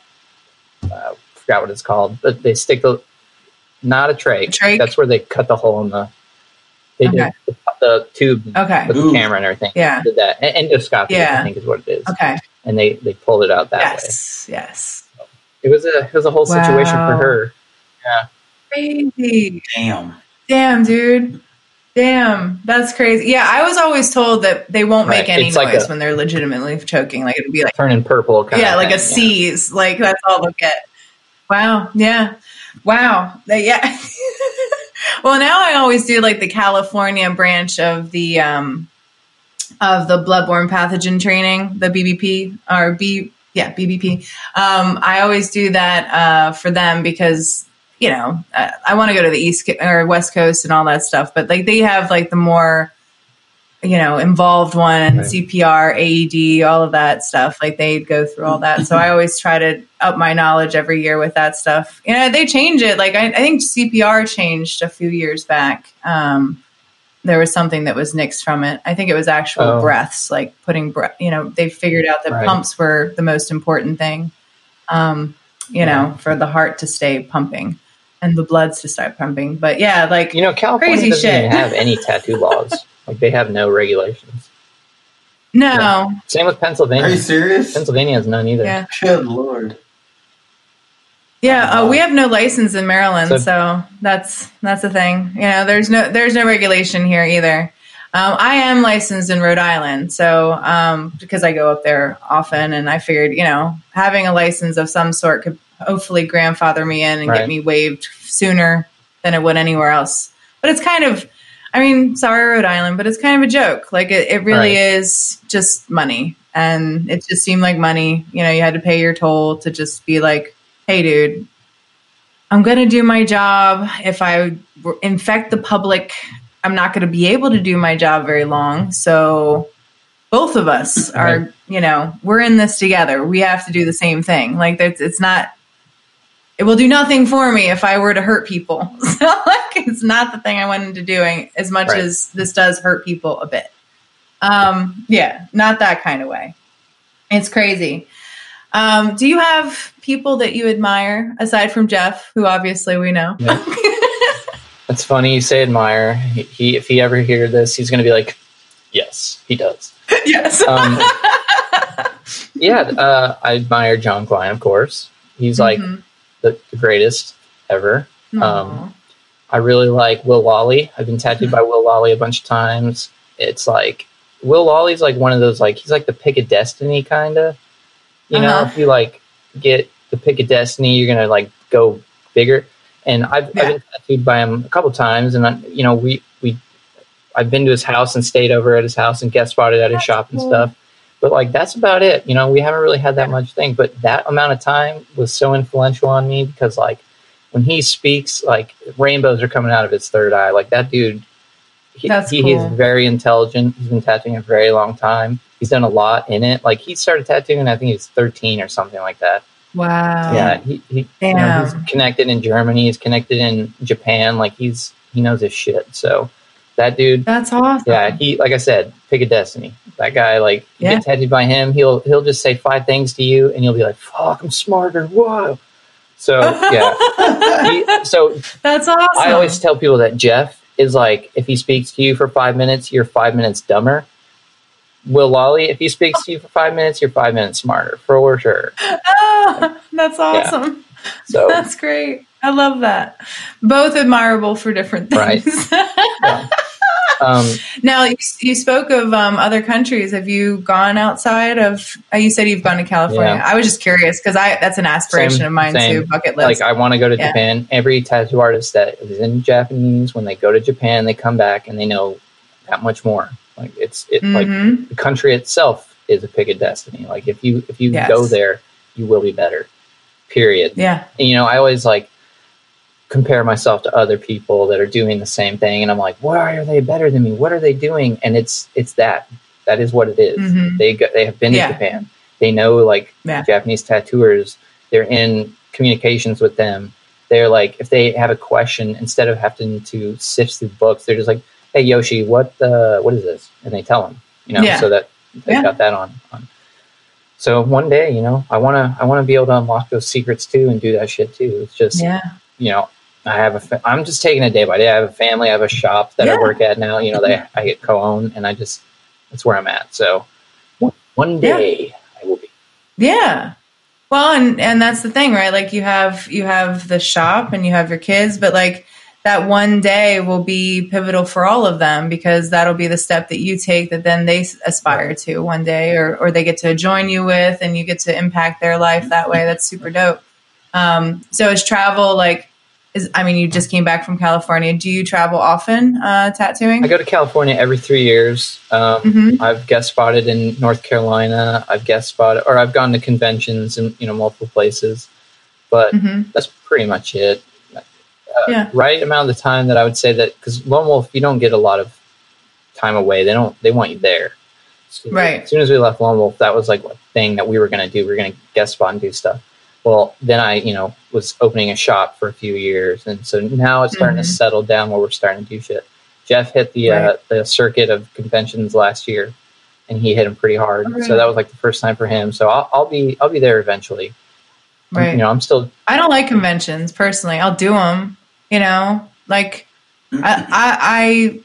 S3: uh forgot what it's called, but they stick the not a trach.
S2: A trach?
S3: That's where they cut the hole in the They okay. did the, the tube
S2: okay.
S3: with
S2: Ooh.
S3: the camera and everything.
S2: Yeah.
S3: Did that. And endoscopy,
S2: yeah.
S3: I think is what it is.
S2: Okay.
S3: And they, they pulled it out that
S2: yes.
S3: way.
S2: Yes. Yes.
S3: So it was a it was a whole
S2: wow.
S3: situation for her. Yeah.
S2: Crazy.
S4: Damn.
S2: Damn, dude. Damn. That's crazy. Yeah, I was always told that they won't right. make any it's noise like a, when they're legitimately choking. Like it'd be like
S3: turning purple kind
S2: yeah,
S3: of
S2: like
S3: thing,
S2: a seize. Yeah. Like that's all they'll get. Wow. Yeah. Wow. Yeah. Well, now I always do like the California branch of the um, of the bloodborne pathogen training, the B B P or B, yeah, B B P. Um, I always do that uh, for them because you know uh, I want to go to the East Co- or West Coast and all that stuff, but like they have like the more you know involved one, right. C P R, A E D, all of that stuff. Like they go through all that, so I always try to up my knowledge every year with that stuff. You know, they change it. Like I, I think C P R changed a few years back. Um, there was something that was nixed from it. I think it was actual oh. breaths, like putting breath. You know, they figured out that right. pumps were the most important thing. Um, you yeah. know, for the heart to stay pumping and the bloods to start pumping. But yeah, like
S3: you know, California
S2: crazy
S3: doesn't
S2: shit.
S3: even have any tattoo laws. Like they have no regulations.
S2: No.
S3: Yeah. Same with Pennsylvania.
S4: Are you serious?
S3: Pennsylvania has none either.
S2: Yeah.
S4: Good Lord.
S2: Yeah, uh, we have no license in Maryland, so, so that's that's the thing. You know, there's no there's no regulation here either. Um, I am licensed in Rhode Island, so um, because I go up there often, and I figured, you know, having a license of some sort could hopefully grandfather me in and
S3: right.
S2: get me waived sooner than it would anywhere else. But it's kind of, I mean, sorry, Rhode Island, but it's kind of a joke. Like it, it really right. is just money, and it just seemed like money. You know, you had to pay your toll to just be like, hey, dude, I'm going to do my job. If I infect the public, I'm not going to be able to do my job very long. So both of us are, you know, we're in this together. We have to do the same thing. Like it's, it's not, it will do nothing for me if I were to hurt people. So like, it's not the thing I went into doing as much
S3: Right.
S2: as this does hurt people a bit. Um, yeah, not that kind of way. It's crazy. Um, do you have people that you admire aside from Jeff, who obviously we know?
S3: Yeah. It's funny you say admire. He, he if he ever hear this, he's going to be like, yes, he does.
S2: Yes.
S3: Um, yeah, uh, I admire John Klein, of course. He's like
S2: Mhm.
S3: the, the greatest ever.
S2: Aw.
S3: Um, I really like Will Lawley. I've been tattooed by Will Lawley a bunch of times. It's like Will Lawley's like one of those, like, he's like the pick of destiny kind of. You know,
S2: Uh-huh.
S3: if you like get the pick of destiny, you're gonna like go bigger. And I've,
S2: Yeah.
S3: I've been tattooed by him a couple times, and I, you know, we we I've been to his house and stayed over at his house and guest spotted at his
S2: That's
S3: shop and
S2: cool.
S3: stuff. But like that's about it. You know, we haven't really had that much thing. But that amount of time was so influential on me because like when he speaks, like rainbows are coming out of his third eye. Like that dude, he,
S2: That's
S3: he
S2: cool.
S3: is very intelligent. He's been tattooing a very long time. He's done a lot in it. Like he started tattooing, I think he was thirteen or something like that.
S2: Wow.
S3: Yeah, he, he you know,
S2: Damn.
S3: he's connected in Germany. He's connected in Japan. Like he's he knows his shit. So that dude,
S2: That's awesome.
S3: yeah, he like I said, pick a destiny. That guy, like you
S2: Yeah.
S3: get tattooed by him, he'll he'll just say five things to you, and you'll be like, "Fuck, I'm smarter." Whoa. So yeah, he, so
S2: That's awesome.
S3: I always tell people that Jeff is like, if he speaks to you for five minutes, you're five minutes dumber. Will Lawley, if he speaks to you for five minutes, you're five minutes smarter, for sure.
S2: Ah, that's awesome.
S3: So
S2: That's great. I love that. Both admirable for different things.
S3: yeah. um,
S2: Now, you, you spoke of um, other countries. Have you gone outside of? Uh, you said you've gone to California.
S3: Yeah.
S2: I was just curious because I that's an aspiration
S3: Same,
S2: of mine
S3: same.
S2: too. Bucket
S3: like
S2: list.
S3: I want to go to
S2: Yeah.
S3: Japan. Every tattoo artist that is in Japanese, when they go to Japan, they come back and they know that much more. Like it's it like
S2: Mhm.
S3: the country itself is a pick of destiny. Like if you if you
S2: Yes.
S3: go there, you will be better. Period.
S2: Yeah.
S3: And, you know, I always like compare myself to other people that are doing the same thing, and I'm like, why are they better than me? What are they doing? And it's it's that that is what it is.
S2: Mhm.
S3: They go, they have been
S2: Yeah.
S3: to Japan. They know like
S2: Yeah.
S3: Japanese tattooers. They're in communications with them. They're like, if they have a question, instead of having to sift through books, they're just like, hey Yoshi, what uh, what is this? And they tell them, you know,
S2: Yeah.
S3: so that they
S2: Yeah.
S3: got that on, on. So one day, you know, I wanna I wanna be able to unlock those secrets too and do that shit too. It's just,
S2: Yeah.
S3: you know, I have a fa- I'm just taking it day by day. I have a family. I have a shop that I
S2: Yeah.
S3: work at now. You know, they I get co-own, and I just that's where I'm at. So one, one day I will be.
S2: Yeah. Well, and and that's the thing, right? Like you have you have the shop and you have your kids, but like that one day will be pivotal for all of them because that'll be the step that you take that then they s- aspire to one day, or or they get to join you with, and you get to impact their life that way. That's super dope. Um, so is travel like? Is I mean, you just came back from California. Do you travel often uh, tattooing?
S3: I go to California every three years. Um,
S2: Mhm.
S3: I've guest spotted in North Carolina. I've guest spotted, or I've gone to conventions in you know multiple places, but
S2: Mhm.
S3: that's pretty much it. Uh,
S2: Yeah.
S3: Right amount of the time that I would say that because Lone Wolf, you don't get a lot of time away. They don't. They want you there. So
S2: Right.
S3: As soon as we left Lone Wolf, that was like a thing that we were going to do. We were going to guest spot and do stuff. Well, then I, you know, was opening a shop for a few years, and so now it's starting
S2: Mhm.
S3: to settle down where we're starting to do shit. Jeff hit the
S2: Right.
S3: uh, the circuit of conventions last year, and he hit him pretty hard.
S2: Oh, really?
S3: So that was like the first time for him. So I'll, I'll be I'll be there eventually.
S2: Right.
S3: You know, I'm still
S2: I don't like conventions personally. I'll do them, you know, like I, I,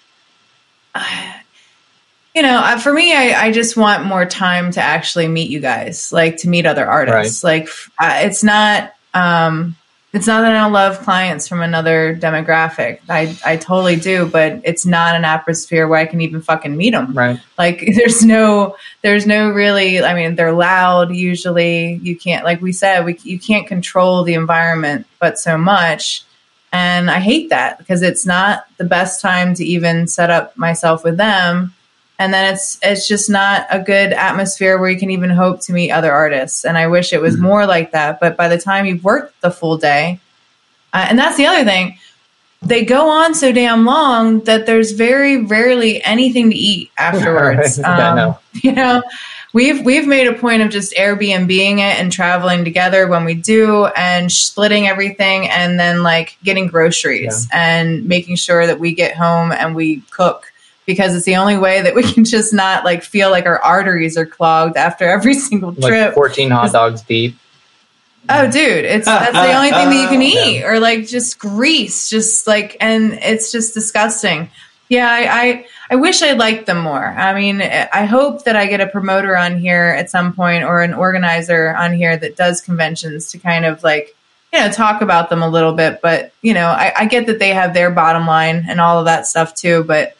S2: I you know, I, for me, I, I just want more time to actually meet you guys, like to meet other artists. Like f- I, it's not, um, it's not that I don't love clients from another demographic. I, I totally do, but it's not an atmosphere where I can even fucking meet them.
S3: right.
S2: Like there's no, there's no really, I mean, they're loud usually. You can't, like we said, we, you can't control the environment, but so much. And I hate that because it's not the best time to even set up myself with them. And then it's, it's just not a good atmosphere where you can even hope to meet other artists. And I wish it was more like that. But by the time you've worked the full day, uh, and that's the other thing, they go on so damn long that there's very rarely anything to eat afterwards.
S3: Yeah, I
S2: um,
S3: know.
S2: You know, we've we've made a point of just Airbnb-ing it and traveling together when we do, and splitting everything, and then like getting groceries yeah. and making sure that we get home and we cook, because it's the only way that we can just not like feel like our arteries are clogged after every single trip.
S3: Like fourteen hot dogs deep.
S2: Oh, dude, it's that's the only thing that you can eat, or like just grease, just like, and it's just disgusting. Yeah, I, I, I wish I liked them more. I mean, I hope that I get a promoter on here at some point, or an organizer on here that does conventions to kind of like, you know, talk about them a little bit. But, you know, I, I get that they have their bottom line and all of that stuff too, but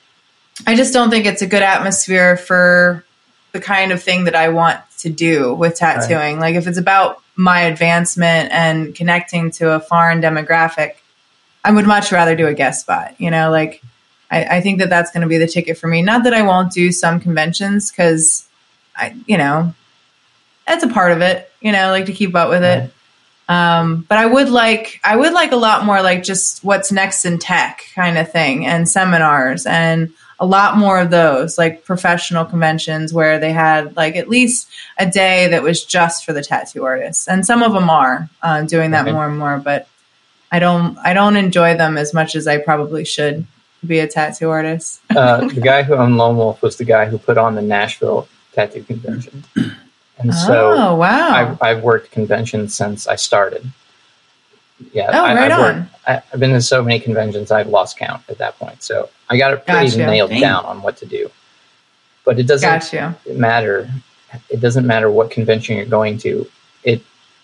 S2: I just don't think it's a good atmosphere for the kind of thing that I want to do with tattooing. Right. Like if it's about my advancement and connecting to a foreign demographic, I would much rather do a guest spot, you know, like I, I think that that's going to be the ticket for me. Not that I won't do some conventions, because I, you know, that's a part of it, you know, like to keep up with it. Um, but I would like, I would like a lot more like just what's next in tech kind of thing, and seminars, and a lot more of those like professional conventions where they had like at least a day that was just for the tattoo artists. And some of them are uh, doing that okay. more and more, but I don't, I don't enjoy them as much as I probably should be a tattoo artist.
S3: uh, the guy who owned Lone Wolf was the guy who put on the Nashville tattoo convention. And so
S2: oh, wow.
S3: I've, I've worked conventions since I started. Yeah,
S2: oh,
S3: I,
S2: right
S3: I've,
S2: on.
S3: worked, I, I've been to so many conventions, I've lost count at that point. So I got it pretty
S2: gotcha.
S3: nailed
S2: Dang.
S3: down on what to do. But it doesn't
S2: gotcha.
S3: matter. It doesn't matter what convention you're going to. It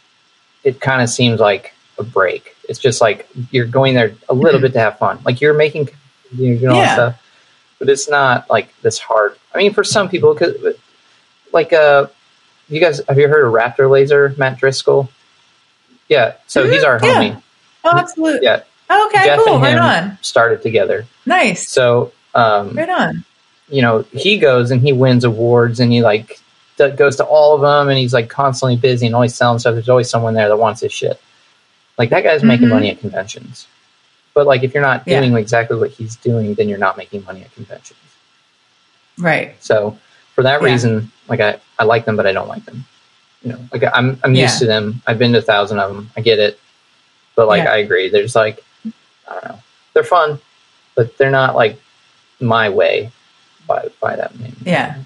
S3: it kind of seems like a break. It's just like you're going there a little bit to have fun. Like you're making, you're doing all
S2: yeah.
S3: that stuff, but it's not like this hard. I mean, for some people, cause, like, uh, you guys, have you heard of Raptor Laser, Matt Driscoll? Yeah, so mm-hmm. he's our
S2: yeah.
S3: homie.
S2: Oh, absolutely.
S3: Yeah.
S2: Oh, okay,
S3: Jeff
S2: cool.
S3: and him
S2: right on.
S3: started together.
S2: Nice.
S3: So, um,
S2: right on.
S3: You know, he goes and he wins awards, and he like d- goes to all of them, and he's like constantly busy and always selling stuff. There's always someone there that wants his shit. Like that guy's mm-hmm. making money at conventions. But like if you're not doing yeah. exactly what he's doing, then you're not making money at conventions.
S2: Right.
S3: So for that
S2: yeah.
S3: reason, like I, I like them, but I don't like them. You know, like I'm I'm
S2: yeah.
S3: used to them. I've been to a thousand of them. I get it. But like
S2: yeah.
S3: I agree. There's like I don't know. They're fun, but they're not like my way by by that name.
S2: Yeah.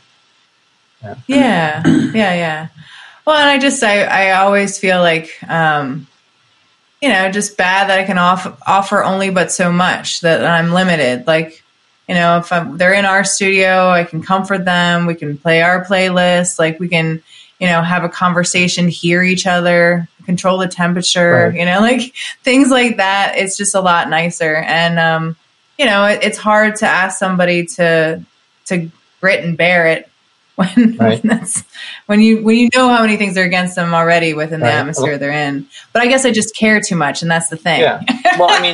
S3: Yeah.
S2: Yeah. Yeah. Yeah. Well, and I just I, I always feel like um, you know, just bad that I can off, offer only but so much, that I'm limited. Like, you know, if I'm, they're in our studio, I can comfort them. We can play our playlist. Like we can, you know, have a conversation, hear each other, control the temperature, right. you know, like things like that. It's just a lot nicer. And, um, you know, it, it's hard to ask somebody to, to grit and bear it when,
S3: right.
S2: when that's when you, when you know how many things are against them already within the
S3: right.
S2: atmosphere they're in. But I guess I just care too much. And that's the thing.
S3: Yeah. Well, I mean,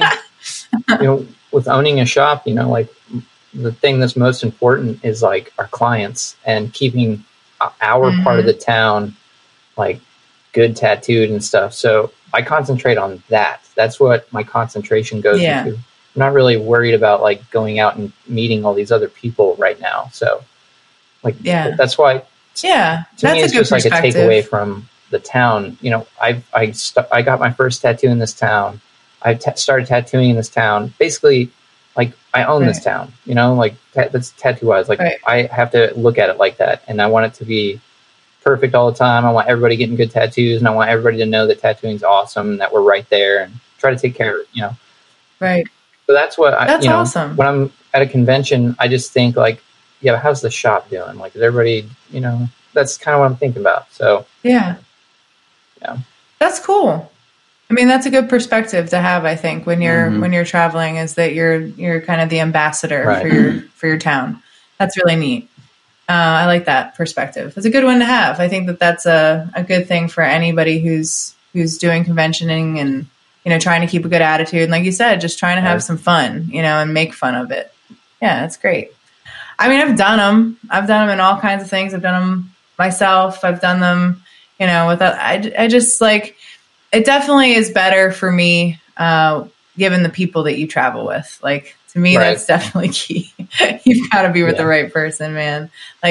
S3: you know, with owning a shop, you know, like the thing that's most important is like our clients and keeping our mm-hmm. part of the town like good tattooed and stuff. So I concentrate on that. That's what my concentration goes
S2: yeah.
S3: into. I'm not really worried about like going out and meeting all these other people right now. So like,
S2: yeah,
S3: that's why,
S2: yeah,
S3: to
S2: that's
S3: me, it's
S2: a good
S3: just like a
S2: perspective.
S3: takeaway from the town. You know, I, I, st- I got my first tattoo in this town. I t- started tattooing in this town. Basically, like I own
S2: right.
S3: this town, you know, like ta- that's tattoo wise. Like
S2: right.
S3: I have to look at it like that, and I want it to be perfect all the time. I want everybody getting good tattoos, and I want everybody to know that tattooing is awesome, and that we're right there, and try to take care of it, you know.
S2: Right.
S3: So that's what I,
S2: that's
S3: you know,
S2: awesome.
S3: When I'm at a convention, I just think like, yeah, how's the shop doing? Like, is everybody, you know, that's kind of what I'm thinking about. So
S2: yeah,
S3: yeah,
S2: that's cool. I mean, that's a good perspective to have, I think, when you're mm-hmm. when you're traveling, is that you're you're kind of the ambassador
S3: right.
S2: for your for your town. That's really neat. Uh, I like that perspective. It's a good one to have. I think that that's a, a good thing for anybody who's who's doing conventioning and, you know, trying to keep a good attitude. And like you said, just trying to have right. some fun, you know, and make fun of it. Yeah, that's great. I mean, I've done them. I've done them in all kinds of things. I've done them myself. I've done them, you know, without, I, I just like, it definitely is better for me, uh, given the people that you travel with. Like, to me, right. that's definitely key. You've got to be with yeah. the right person, man. Like,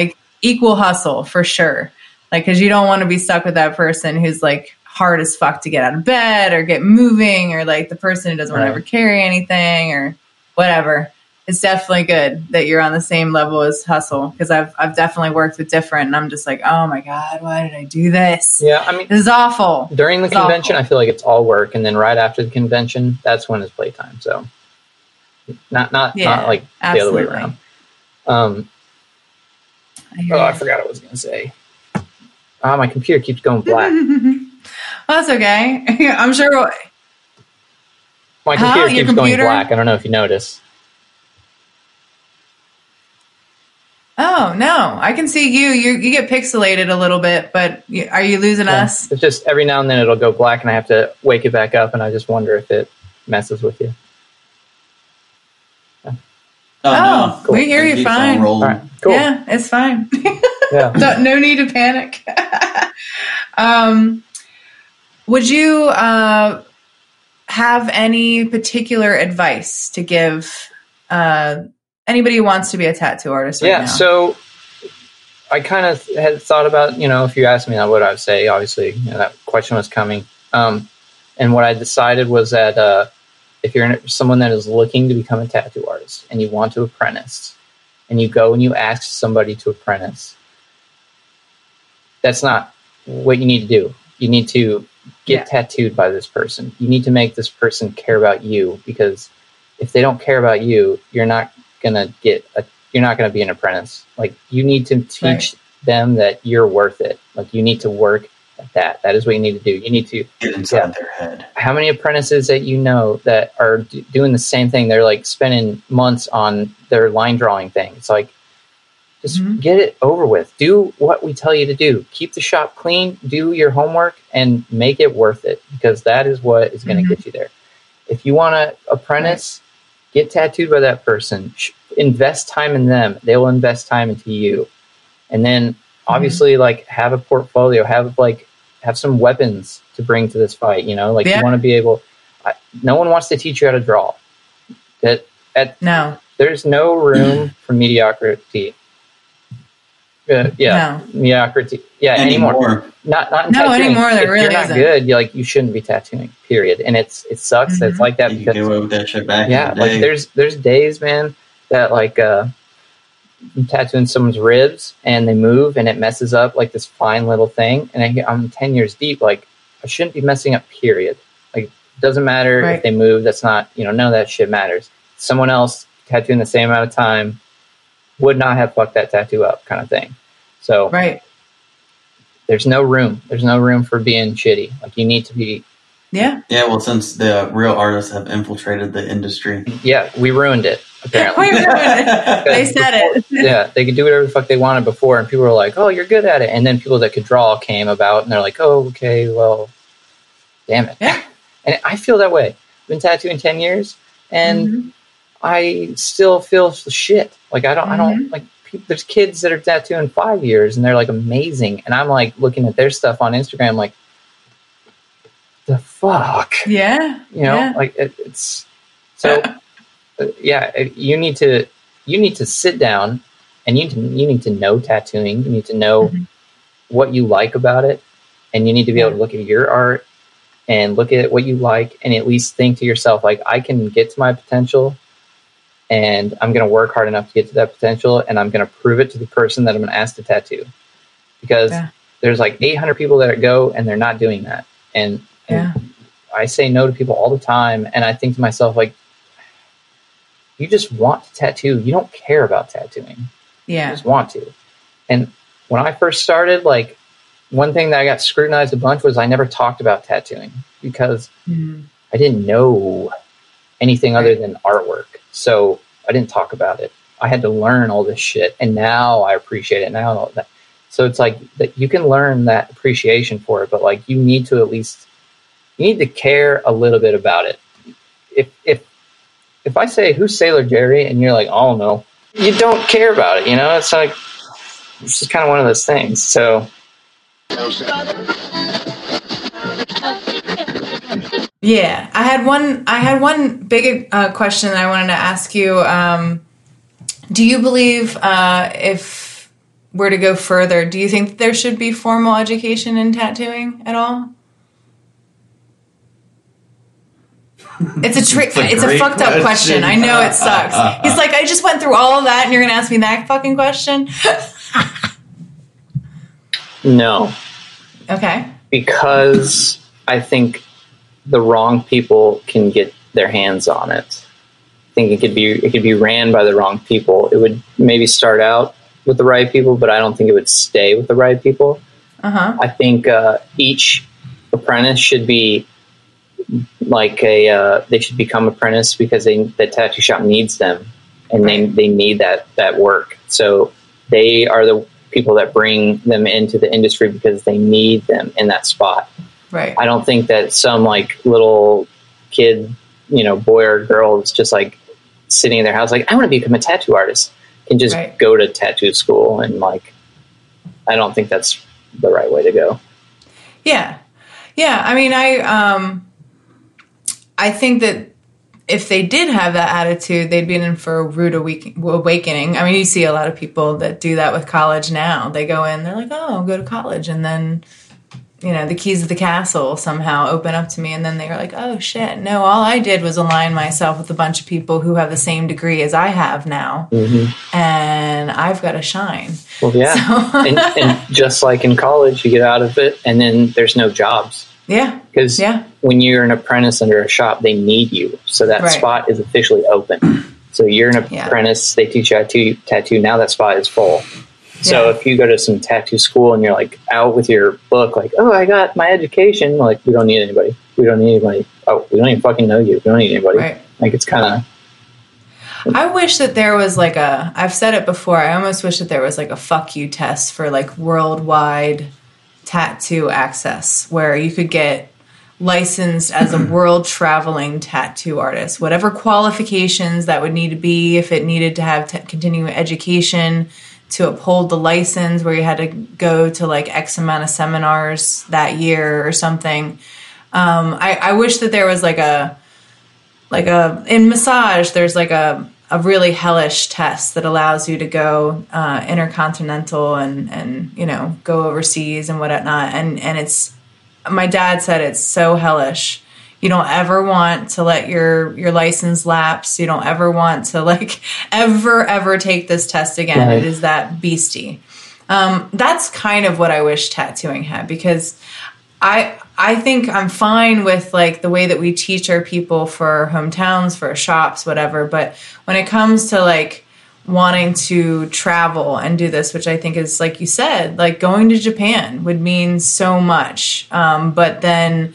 S2: equal hustle for sure. Like, because you don't want to be stuck with that person who's like hard as fuck to get out of bed or get moving, or like the person who doesn't want to ever carry anything or whatever. It's definitely good that you're on the same level as hustle, because I've I've definitely worked with different, and I'm just like, oh my God, why did I do this?
S3: Yeah, I mean,
S2: this is awful.
S3: During the
S2: it's
S3: convention,
S2: awful.
S3: I feel like it's all work, and then right after the convention, that's when it's playtime. So, not not
S2: Yeah,
S3: not like
S2: absolutely.
S3: the other way around. Um,
S2: I
S3: oh, I forgot what I was going to say. Ah, my computer keeps going black.
S2: Well, that's okay. I'm sure. We'll...
S3: My
S2: Huh?
S3: computer
S2: Your
S3: keeps
S2: computer?
S3: going black. I don't know if you noticed.
S2: Oh no, I can see you. You you get pixelated a little bit, but you, are you losing
S3: Yeah.
S2: us?
S3: It's just every now and then it'll go black, and I have to wake it back up, and I just wonder if it messes with you.
S2: Oh,
S4: no.
S2: Cool. We hear you fine.
S3: All right, cool.
S2: Yeah, it's fine.
S3: Yeah.
S2: no, no need to panic. um, would you uh, have any particular advice to give uh, anybody who wants to be a tattoo artist right
S3: yeah,
S2: now?
S3: So I kind of had thought about, you know, if you asked me that, what I would say. Obviously, you know, that question was coming. Um, and what I decided was that uh, if you're someone that is looking to become a tattoo artist and you want to apprentice, and you go and you ask somebody to apprentice, that's not what you need to do. You need to get
S2: Yeah.
S3: tattooed by this person. You need to make this person care about you, because if they don't care about you, you're not gonna get a, you're not gonna be an apprentice. Like, you need to teach
S2: Right.
S3: them that you're worth it. Like, you need to work at that. That is what you need to do. You need to
S4: Get inside
S3: yeah.
S4: their head.
S3: How many apprentices that you know that are d- doing the same thing? They're like spending months on their line drawing thing. It's like, just
S2: Mhm.
S3: get it over with. Do what we tell you to do. Keep the shop clean. Do your homework and make it worth it, because that is what is going to
S2: Mhm.
S3: get you there. If you want to apprentice, right. get tattooed by that person. Sh- invest time in them. They will invest time into you. And then obviously mm-hmm. like have a portfolio, have like, have some weapons to bring to this fight. You know, like yeah. you want to be able, I, no one wants to teach you how to draw. That at
S2: No,
S3: there's no room for mediocrity. Uh, yeah, no. mediocrity. Yeah, anymore. anymore. Not not in
S2: no
S3: tattooing.
S2: anymore. There
S3: if
S2: really
S3: you're not
S2: isn't.
S3: good, you're like you shouldn't be tattooing. Period. And it's it sucks mm-hmm. that it's like that.
S4: You
S3: because,
S4: can get away with that shit back.
S3: Yeah,
S4: in the
S3: like
S4: day.
S3: there's there's days, man, that like uh, I'm tattooing someone's ribs and they move and it messes up like this fine little thing, and I, I'm ten years deep. Like I shouldn't be messing up. Period. Like it doesn't matter
S2: right.
S3: if they move. That's not you know none of that shit matters. Someone else tattooing the same amount of time would not have fucked that tattoo up, kind of thing. So
S2: right.
S3: There's no room. There's no room for being shitty. Like you need to be.
S2: Yeah.
S4: Yeah. Well, since the real artists have infiltrated the industry.
S3: Yeah, we ruined it. Apparently,
S2: we ruined it. They said
S3: before,
S2: it.
S3: Yeah, they could do whatever the fuck they wanted before, and people were like, "Oh, you're good at it." And then people that could draw came about, and they're like, "Oh, okay, well, damn it."
S2: Yeah.
S3: And I feel that way. I've been tattooing ten years, and mm-hmm. I still feel shit. Like I don't. Mm-hmm. I don't like. There's kids that are tattooing five years and they're like amazing, and I'm like looking at their stuff on Instagram, like the fuck,
S2: yeah,
S3: you know,
S2: yeah.
S3: like it, it's so. uh, yeah, you need to you need to sit down, and you need to, you need to know tattooing. You need to know mm-hmm. what you like about it, and you need to be able to look at your art and look at what you like, and at least think to yourself, like I can get to my potential. And I'm going to work hard enough to get to that potential, and I'm going to prove it to the person that I'm going to ask to tattoo. Because yeah. there's like eight hundred people that go, and they're not doing that. And,
S2: yeah.
S3: and I say no to people all the time, and I think to myself, like, you just want to tattoo. You don't care about tattooing.
S2: Yeah.
S3: You just want to. And when I first started, like, one thing that I got scrutinized a bunch was I never talked about tattooing because mm-hmm. I didn't know anything right. other than artwork. So I didn't talk about it. I had to learn all this shit, and now I appreciate it. Now all that. So it's like that you can learn that appreciation for it, but like you need to at least you need to care a little bit about it. If if if I say who's Sailor Jerry, and you're like, oh no, you don't care about it. You know, it's like it's just kind of one of those things. So.
S2: Yeah, I had one. I had one big uh, question that I wanted to ask you. Um, do you believe uh, if were to go further, do you think there should be formal education in tattooing at all? It's a trick. It's, it's a fucked question. up question. I know it sucks. He's like, I just went through all of that, and you're going to ask me that fucking question?
S3: No.
S2: Okay.
S3: Because I think the wrong people can get their hands on it. I think it could be it could be ran by the wrong people. It would maybe start out with the right people, but I don't think it would stay with the right people.
S2: Uh-huh.
S3: I think uh, each apprentice should be like a uh, they should become apprentice because they the tattoo shop needs them, and right. they they need that that work. So they are the people that bring them into the industry because they need them in that spot.
S2: Right.
S3: I don't think that some like little kid, you know, boy or girl is just like sitting in their house like, I want to become a tattoo artist, can just right. go to tattoo school, and like I don't think that's the right way to go.
S2: Yeah. Yeah. I mean, I um I think that if they did have that attitude, they'd be in for a rude awakening. I mean, you see a lot of people that do that with college now. They go in, they're like, oh, I'll go to college. And then, you know, the keys of the castle somehow open up to me. And then they're like, oh, shit. No, all I did was align myself with a bunch of people who have the same degree as I have now. Mm-hmm. And I've got to shine.
S3: Well, yeah. So and, and just like in college, you get out of it and then there's no jobs.
S2: Yeah.
S3: Because
S2: yeah.
S3: when you're an apprentice under a shop, they need you. So that right. spot is officially open. So you're an apprentice, yeah. they teach you how to tattoo. Now that spot is full. So yeah. if you go to some tattoo school and you're like out with your book, like, oh, I got my education. Like, we don't need anybody. We don't need anybody. Oh, we don't even fucking know you. We don't need anybody.
S2: Right.
S3: Like, it's kind
S2: of. I wish that there was like a, I've said it before, I almost wish that there was like a fuck you test for like worldwide tattoo access where you could get licensed as a world traveling tattoo artist, whatever qualifications that would need to be, if it needed to have t- continuing education to uphold the license where you had to go to like X amount of seminars that year or something. Um, I, I wish that there was like a, like a, in massage, there's like a, a really hellish test that allows you to go uh, intercontinental and, and, you know, go overseas and whatnot. And, and it's, my dad said it's so hellish. You don't ever want to let your, your license lapse. You don't ever want to like ever, ever take this test again. Right. It is that beastie. Um, that's kind of what I wish tattooing had, because I, I think I'm fine with like the way that we teach our people for our hometowns, for our shops, whatever. But when it comes to like wanting to travel and do this, which I think is, like you said, like going to Japan would mean so much. Um, but then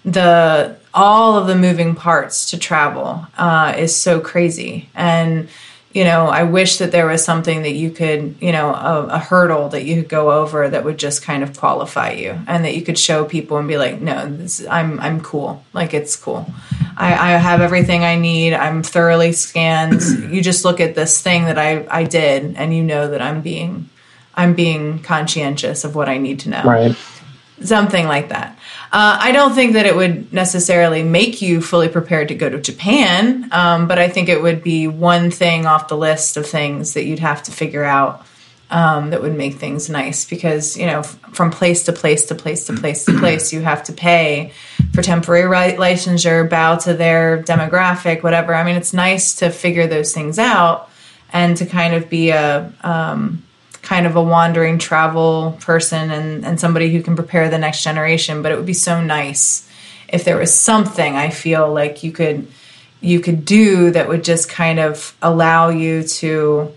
S2: the, all of the moving parts to travel uh, is so crazy. And, you know, I wish that there was something that you could, you know, a, a hurdle that you could go over that would just kind of qualify you, and that you could show people and be like, no, this, I'm I'm cool. Like, it's cool. I, I have everything I need. I'm thoroughly scanned. You just look at this thing that I, I did, and you know that I'm being I'm being conscientious of what I need to know.
S3: Right.
S2: Something like that. Uh, I don't think that it would necessarily make you fully prepared to go to Japan, um, but I think it would be one thing off the list of things that you'd have to figure out um, that would make things nice. Because, you know, f- from place to place to place to place to place, you have to pay for temporary ri- licensure, bow to their demographic, whatever. I mean, it's nice to figure those things out and to kind of be a... Um, kind of a wandering travel person and, and somebody who can prepare the next generation. But it would be so nice if there was something I feel like you could you could do that would just kind of allow you to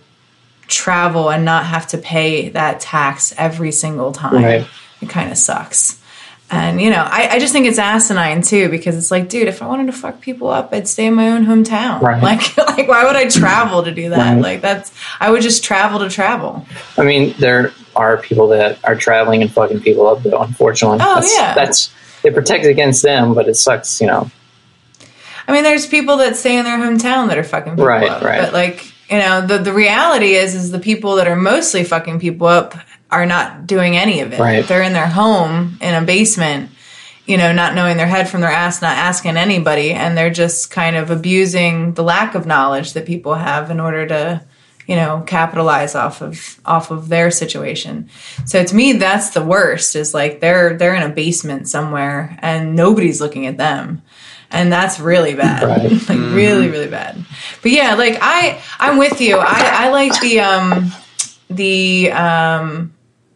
S2: travel and not have to pay that tax every single time.
S3: Right.
S2: It kind of sucks. And, you know, I, I just think it's asinine, too, because it's like, dude, if I wanted to fuck people up, I'd stay in my own hometown.
S3: Right.
S2: Like, like, why would I travel to do that? Right. Like, that's, I would just travel to travel.
S3: I mean, there are people that are traveling and fucking people up, though, unfortunately.
S2: Oh,
S3: that's,
S2: yeah.
S3: That's, it protects against them, but it sucks, you know.
S2: I mean, there's people that stay in their hometown that are fucking people
S3: right,
S2: up.
S3: Right, right.
S2: But, like, you know, the, the reality is, is the people that are mostly fucking people up are not doing any of it.
S3: Right.
S2: They're in their home in a basement, you know, not knowing their head from their ass, not asking anybody, and they're just kind of abusing the lack of knowledge that people have in order to you know, capitalize off of off of their situation. So to me, that's the worst, is like they're they're in a basement somewhere and nobody's looking at them. And that's really bad.
S3: Right.
S2: like
S3: mm-hmm.
S2: really, really bad. But yeah, like I I'm with you. I, I like the um the um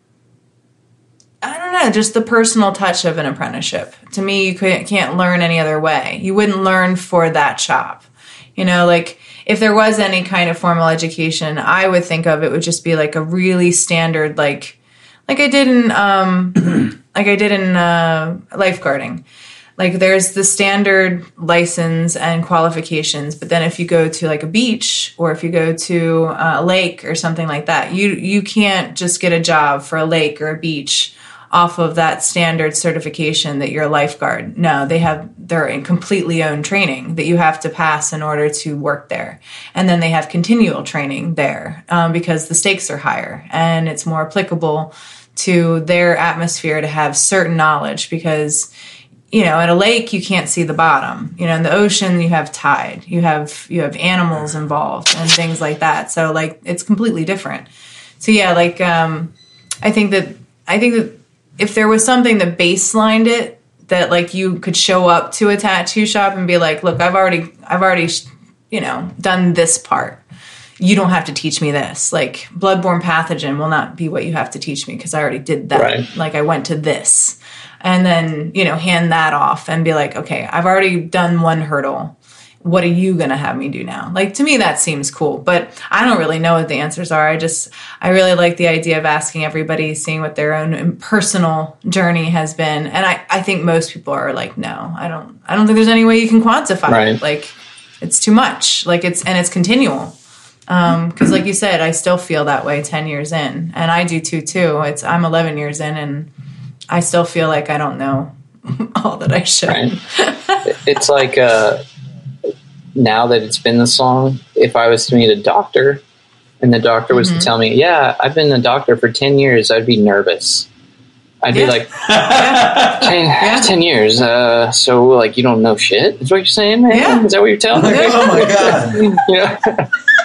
S2: I don't know, just the personal touch of an apprenticeship. To me, you couldn't, can't learn any other way. You wouldn't learn for that shop. You know, like if there was any kind of formal education, I would think of it would just be like a really standard, like like I did in um like I did in uh, lifeguarding. Like there's the standard license and qualifications, but then if you go to like a beach or if you go to a lake or something like that, you you can't just get a job for a lake or a beach off of that standard certification that you're a lifeguard. No, they have their completely own training that you have to pass in order to work there. And then they have continual training there um, because the stakes are higher and it's more applicable to their atmosphere to have certain knowledge because, you know, at a lake, you can't see the bottom. You know, in the ocean, you have tide, you have, you have animals involved and things like that. So like, it's completely different. So yeah, like, um, I think that, I think that, if there was something that baselined it, that like you could show up to a tattoo shop and be like, look, I've already, I've already, you know, done this part. You don't have to teach me this. Like bloodborne pathogen will not be what you have to teach me because I already did that.
S3: Right.
S2: Like I went to this and then, you know, hand that off and be like, okay, I've already done one hurdle. What are you going to have me do now? Like, to me, that seems cool, but I don't really know what the answers are. I just, I really like the idea of asking everybody, seeing what their own personal journey has been. And I, I think most people are like, no, I don't, I don't think there's any way you can quantify
S3: right.
S2: it. Like, it's too much. Like, it's, and it's continual. Um, cause like you said, I still feel that way ten years in, and I do too, too. It's, I'm eleven years in and I still feel like I don't know all that I should.
S3: Right. It's like, uh, now that it's been this long, if I was to meet a doctor and the doctor was mm-hmm. to tell me, yeah, I've been a doctor for ten years, I'd be nervous. I'd yeah. be like, ten, yeah. ten years. Uh, so like, you don't know shit? Is what you're saying, man? Yeah. Is that what you're telling me?
S4: Oh my God.
S3: Yeah.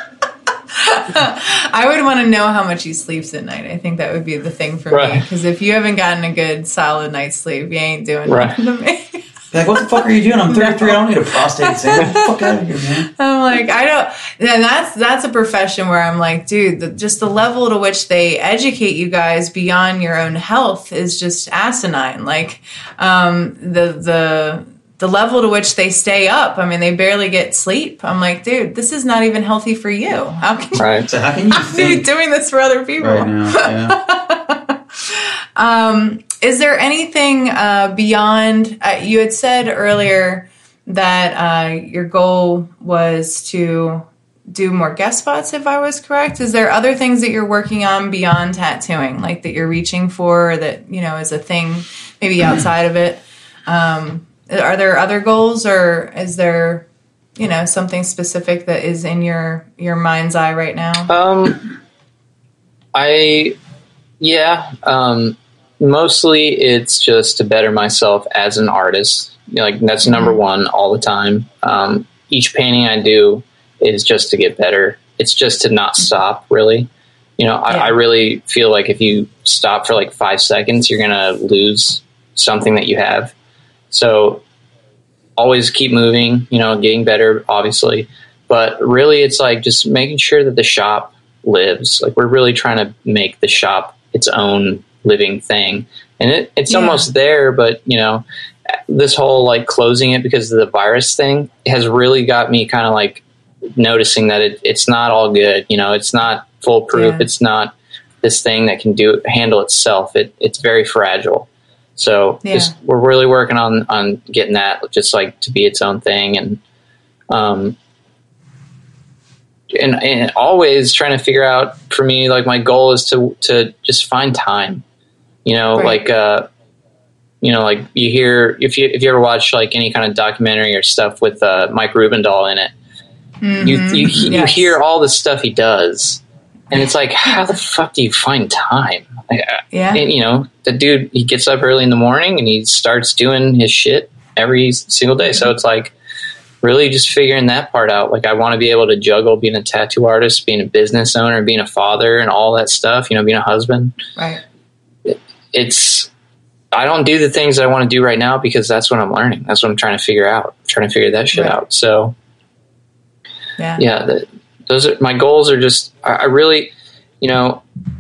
S2: I would want to know how much he sleeps at night. I think that would be the thing for
S3: right.
S2: me. Because if you haven't gotten a good solid night's sleep, you ain't doing
S3: right.
S2: nothing to me.
S4: Like, what the fuck are you doing? I'm thirty-three. No. I don't need a prostate exam. Get the fuck out of here, man.
S2: I'm like, I don't. And that's that's a profession where I'm like, dude, the, just the level to which they educate you guys beyond your own health is just asinine. Like, um, the the the level to which they stay up. I mean, they barely get sleep. I'm like, dude, this is not even healthy for you. How can
S3: right?
S4: So how can you
S2: how are you doing this for other people
S4: right now? Yeah.
S2: um. Is there anything uh, beyond, uh, you had said earlier that uh, your goal was to do more guest spots, if I was correct. Is there other things that you're working on beyond tattooing, like that you're reaching for, or that, you know, is a thing maybe outside of it? Um, are there other goals, or is there, you know, something specific that is in your, your mind's eye right now?
S3: Um, I, yeah, um, mostly it's just to better myself as an artist. You know, like that's number one all the time. Um, each painting I do is just to get better. It's just to not stop, really. You know, I,
S2: yeah.
S3: I really feel like if you stop for like five seconds, you're going to lose something that you have. So always keep moving, you know, getting better, obviously. But really, it's like just making sure that the shop lives. Like we're really trying to make the shop its own living thing. And it, it's yeah. almost there, but, you know, this whole like closing it because of the virus thing has really got me kind of like noticing that it, it's not all good. You know, it's not foolproof. Yeah. It's not this thing that can do handle itself. It, it's very fragile. So
S2: yeah.
S3: just, we're really working on, on getting that just like to be its own thing. And, um, and, and always trying to figure out for me, like my goal is to, to just find time, you know,
S2: right.
S3: like, uh, you know, like you hear, if you, if you ever watch like any kind of documentary or stuff with, uh, Mike Rubendahl in it,
S2: mm-hmm.
S3: you, you, you
S2: yes.
S3: hear all the stuff he does. And it's like, how the fuck do you find time?
S2: Yeah.
S3: And, you know, the dude, he gets up early in the morning and he starts doing his shit every single day. So it's like, really just figuring that part out. Like, I want to be able to juggle being a tattoo artist, being a business owner, being a father, and all that stuff. You know, being a husband.
S2: Right.
S3: It, it's. I don't do the things that I want to do right now because that's what I'm learning. That's what I'm trying to figure out. I'm trying to figure that shit
S2: right.
S3: out. So.
S2: Yeah.
S3: Yeah. The, those are my goals. Are just. I, I really, you know,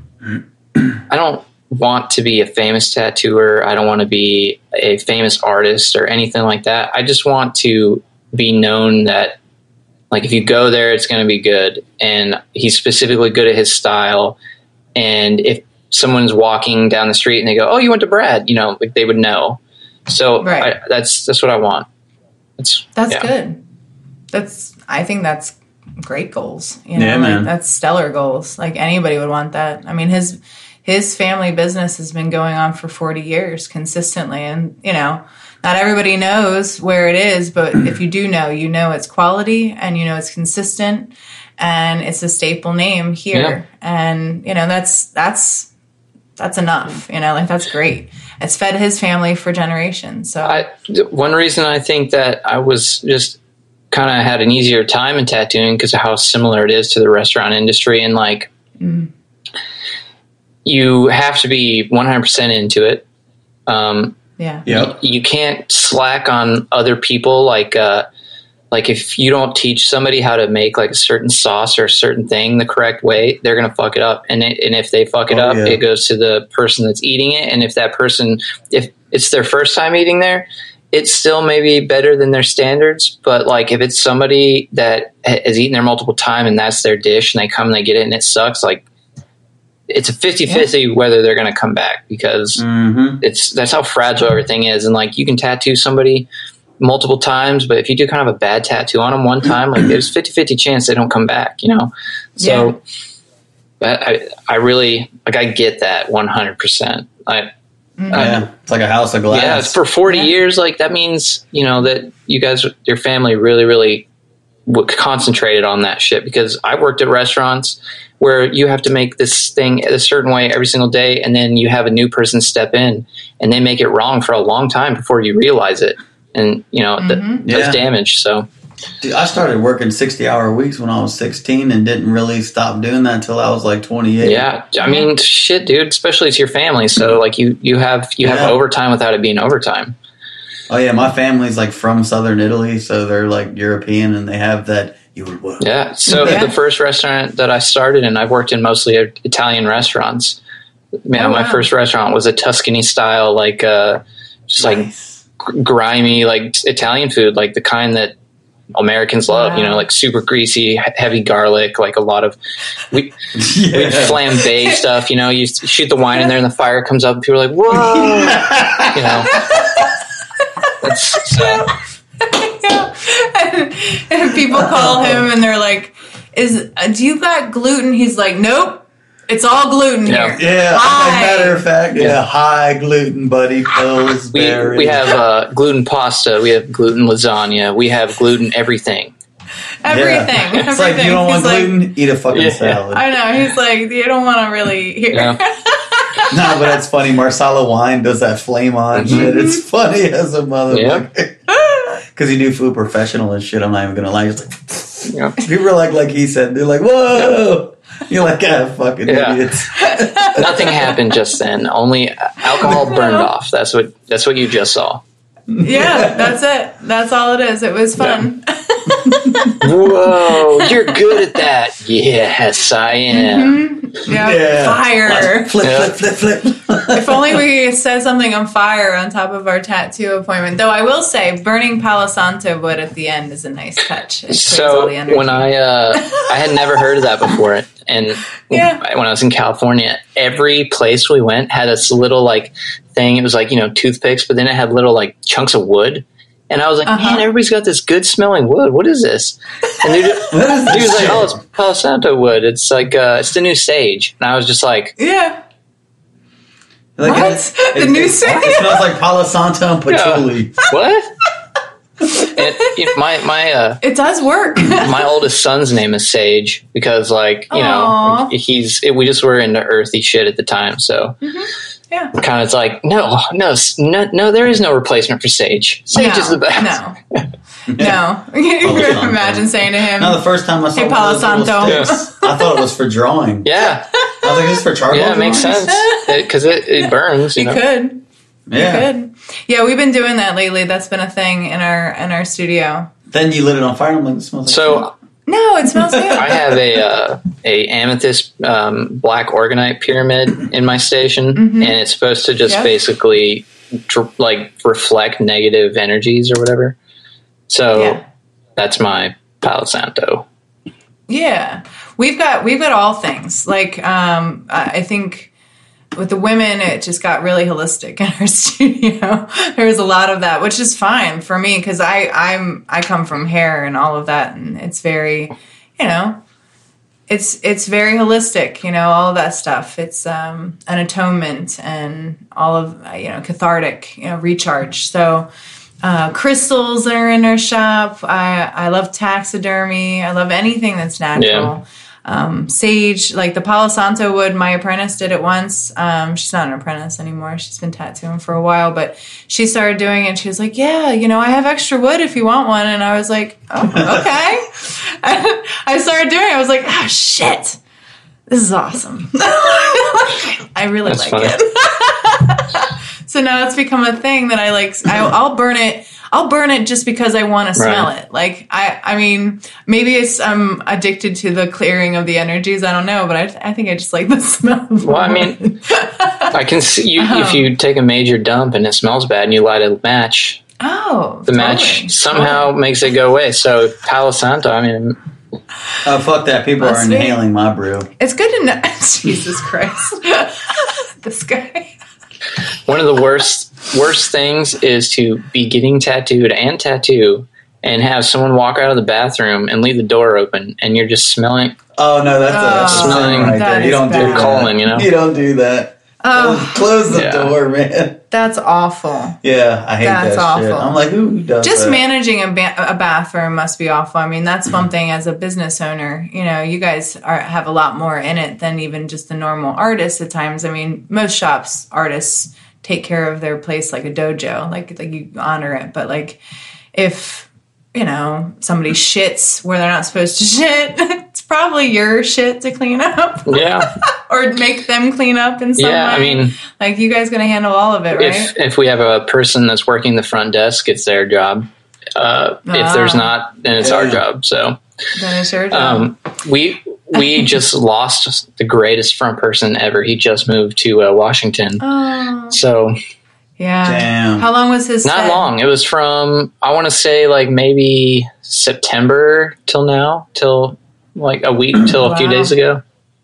S3: I don't want to be a famous tattooer. I don't want to be a famous artist or anything like that. I just want to be known that, like, if you go there, it's going to be good. And he's specifically good at his style. And if someone's walking down the street and they go, "Oh, you went to Brad," you know, like, they would know. So
S2: right.
S3: I, that's, that's what I want. It's,
S2: that's
S3: yeah.
S2: good. That's, I think that's great goals. You know,
S4: yeah,
S2: like,
S4: man.
S2: that's stellar goals. Like, anybody would want that. I mean, his, his family business has been going on for forty years consistently. And, you know, not everybody knows where it is, but if you do know, you know it's quality and you know it's consistent and it's a staple name here.
S3: Yeah.
S2: And, you know, that's, that's, that's enough. You know, like, that's great. It's fed his family for generations. So
S3: I, one reason I think that I was just kind of had an easier time in tattooing because of how similar it is to the restaurant industry. And, like, mm. you have to be one hundred percent into it. Um,
S2: yeah.
S4: Yep.
S3: You, you can't slack on other people. Like, uh, like if you don't teach somebody how to make, like, a certain sauce or a certain thing the correct way, they're going to fuck it up. And it, and if they fuck it
S4: oh,
S3: up,
S4: yeah.
S3: it goes to the person that's eating it. And if that person, if it's their first time eating there, it's still maybe better than their standards. But, like, if it's somebody that has eaten there multiple times and that's their dish and they come and they get it and it sucks, like, it's a fifty-fifty yeah. whether they're going to come back because
S4: mm-hmm.
S3: it's that's how fragile everything is. And, like, you can tattoo somebody multiple times, but if you do kind of a bad tattoo on them one time, like, there's fifty-fifty chance they don't come back, you know? So yeah. I, I really, like, I get that one hundred percent. I,
S2: mm-hmm.
S4: Yeah, it's like a house of glass.
S3: Yeah, for forty
S2: yeah.
S3: years, like, that means, you know, that you guys, your family really, really concentrated on that shit because I worked at restaurants where you have to make this thing a certain way every single day, and then you have a new person step in and they make it wrong for a long time before you realize it. And, you know, mm-hmm. th-
S4: yeah.
S3: does damage. So,
S4: dude, I started working sixty hour weeks when I was sixteen and didn't really stop doing that until I was like twenty-eight.
S3: Yeah. I mean, shit, dude, especially to your family. So, like, you, you have, you have
S4: yeah.
S3: overtime without it being overtime.
S4: Oh yeah. My family's like from Southern Italy. So they're like European and they have that. You would work.
S3: Yeah. So yeah. the first restaurant that I started in, I've worked in mostly Italian restaurants. Man,
S2: oh,
S3: my
S2: wow.
S3: first restaurant was a Tuscany style, like, uh, just
S4: nice.
S3: like grimy, like Italian food, like the kind that Americans love, wow. you know, like super greasy, heavy garlic, like a lot of, we, yeah. we flambe stuff, you know, you shoot the wine in there and the fire comes up and people are like, whoa, you know, that's, so.
S2: and, and people call him and they're like, "Is do you got gluten?" He's like, "Nope, it's all gluten
S3: yeah.
S2: here."
S4: Yeah, as a matter of fact, yeah, yeah high gluten, buddy. Pills,
S3: we
S4: berries.
S3: we have uh, gluten pasta, we have gluten lasagna, we have gluten everything.
S2: Everything.
S4: Yeah. It's
S2: everything.
S4: like you don't want
S2: he's
S4: gluten,
S2: like,
S4: eat a fucking
S3: yeah.
S4: salad.
S2: I know. He's like, you don't want to really hear.
S3: Yeah.
S4: No, but that's funny. Marsala Wine does that flame on mm-hmm. shit. It's funny as a motherfucker. Because he knew food professional and shit. I'm not even gonna lie. It's like yeah. people are like, like he said, they're like, whoa. Yeah. You're like, ah, fucking
S3: yeah.
S4: idiots.
S3: Nothing happened just then. Only alcohol burned off. That's what. That's what you just saw.
S2: Yeah, that's it. That's all it is. It was fun.
S3: Yeah. Whoa, you're good at that. Yes, I am.
S2: Mm-hmm. Yeah, yeah, fire.
S4: Flip,
S3: yeah.
S4: flip, flip, flip.
S2: If only we said something on fire on top of our tattoo appointment. Though I will say, burning Palo Santo wood at the end is a nice touch. It
S3: so when I uh, I had never heard of that before, and
S2: yeah.
S3: when I was in California, every place we went had this little like thing. It was like, you know, toothpicks, but then it had little like chunks of wood. And I was like, uh-huh. man, everybody's got this good smelling wood. What is this? And dude, dude was like, oh, it's Palo Santo wood. It's like, uh, it's the new sage. And I was just like,
S2: yeah.
S4: Like
S2: what?
S4: It,
S2: the
S4: it,
S2: new
S4: it,
S2: sage?
S4: It smells like Palo Santo and patchouli.
S3: Yeah. What? And, you know, my, my, uh,
S2: it does work.
S3: My oldest son's name is Sage because, like, you
S2: Aww.
S3: know, he's, it, we just were into earthy shit at the time. So,
S2: mm-hmm. yeah.
S3: kind of it's like, no, no, no, no, there is no replacement for Sage. Sage
S2: no,
S3: is the best.
S2: No. No. Imagine saying to him.
S4: No, the first time I saw
S2: Hey, Palo Santo.
S4: Sticks, I thought it was for drawing.
S3: Yeah.
S4: I was like, this is for charcoal.
S3: Yeah, it makes sense. Because it, it, it burns, you,
S2: you
S3: know.
S2: could.
S4: Yeah.
S2: You could. Yeah, we've been doing that lately. That's been a thing in our in our studio.
S4: Then you lit it on fire and I'm like, it smells like
S3: So...
S4: shit.
S2: No, it smells good.
S3: I have a uh, a amethyst um, black organite pyramid in my station, mm-hmm. and it's supposed to just yep. basically tr- like reflect negative energies or whatever. So yeah. that's my Palo Santo.
S2: Yeah, we've got we've got all things. Like um, I think with the women, it just got really holistic in our studio. There was a lot of that, which is fine for me because I I'm I come from hair and all of that, and it's very, you know, it's it's very holistic. You know, all of that stuff. It's um, an atonement and all of you know cathartic, you know, recharge. So. Uh, crystals that are in our shop. I I love taxidermy. I love anything that's natural. Yeah. Um, sage, like the Palo Santo wood, my apprentice did it once. Um, she's not an apprentice anymore. She's been tattooing for a while, but she started doing it and she was like, yeah, you know, I have extra wood if you want one. And I was like, oh, okay. I started doing it. I was like, oh, shit. This is awesome. I really that's like funny. it. So now it's become a thing that I like. I, I'll burn it. I'll burn it just because I want to smell right. it. Like I, I mean, maybe it's I'm addicted to the clearing of the energies. I don't know, but I, I think I just like the smell. Of
S3: well, I mean, I can see you oh. if you take a major dump and it smells bad and you light a match.
S2: Oh,
S3: the
S2: totally.
S3: match somehow totally. makes it go away. So Palo Santo, I mean.
S4: Oh, fuck that. People Must are inhaling be. my brew.
S2: It's good to know. Jesus Christ. This guy.
S3: One of the worst worst things is to be getting tattooed and tattoo and have someone walk out of the bathroom and leave the door open and you're just smelling.
S4: Oh, no, that's, oh, a, that's
S3: smelling
S4: right there. You don't bad. do that.
S3: Colon, you know?
S4: You don't do that. Oh, close, close the yeah. door, man.
S2: That's awful.
S4: Yeah, I hate that's that awful. shit. I'm like, who does
S2: Just
S4: that?
S2: managing a, ba- a bathroom must be awful. I mean, that's one thing as a business owner. You know, you guys are, have a lot more in it than even just the normal artists at times. I mean, most shops, artists take care of their place like a dojo. Like, like you honor it. But, like, if, you know, somebody shits where they're not supposed to shit, it's probably your shit to clean up.
S3: Yeah.
S2: Or make them clean up in some
S3: yeah,
S2: way. Yeah, I
S3: mean...
S2: Like, you guys going to handle all of it, right?
S3: If, if we have a person that's working the front desk, it's their job. Uh, ah. If there's not, then it's yeah. our job. So...
S2: Then it's your job.
S3: Um, we... We just lost the greatest front person ever. He just moved to uh, Washington.
S2: Oh.
S3: So...
S2: Yeah.
S4: Damn.
S2: How long was his
S3: Not
S2: stay?
S3: long. It was from, I want to say, like, maybe September till now. Till, like, a week, till wow. a few days ago.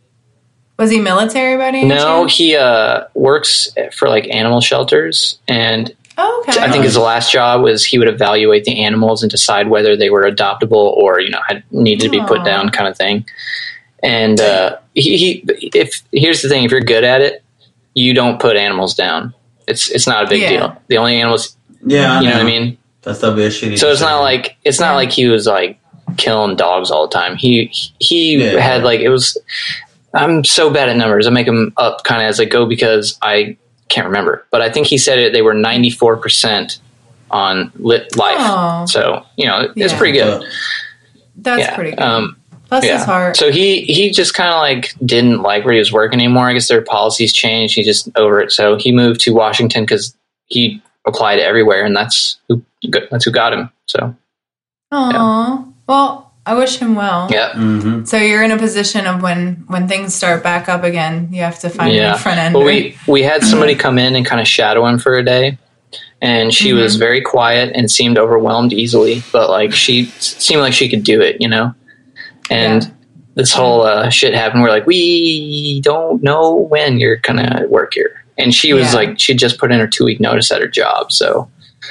S2: Was he military by any
S3: No,
S2: chance?
S3: he uh, works for, like, animal shelters. And
S2: oh, okay.
S3: I think his last job was he would evaluate the animals and decide whether they were adoptable or, you know, had needed to be put down kind of thing. And uh, he, he, if here's the thing, if you're good at it, you don't put animals down. It's it's not a big
S2: yeah.
S3: deal. The only animals,
S4: yeah,
S3: you know,
S4: know
S3: what I mean.
S4: That's the big shitty.
S3: So it's not like it's not like he was like killing dogs all the time. He he
S4: yeah.
S3: had like it was. I'm so bad at numbers. I make them up kind of as I go because I can't remember. But I think he said it. They were ninety-four percent on lit life.
S2: Oh.
S3: So you know it's
S2: yeah.
S3: pretty good.
S2: That's
S3: yeah.
S2: pretty good.
S3: Um,
S2: Bless
S3: yeah.
S2: his heart.
S3: So he, he just kind of like didn't like where he was working anymore. I guess their policies changed. He just over it. So he moved to Washington because he applied everywhere, and that's who that's who got him. So,
S2: oh yeah. Well, I wish him well.
S3: Yeah.
S4: Mm-hmm.
S2: So you're in a position of when when things start back up again, you have to find
S3: yeah.
S2: a front end.
S3: Well, we we had somebody come in and kind of shadow him for a day. And she mm-hmm. was very quiet and seemed overwhelmed easily, but like she seemed like she could do it, you know. And yeah. this whole uh, shit happened. We're like, we don't know when you're gonna work here. And she was yeah. like, she just put in her two week notice at her job. So,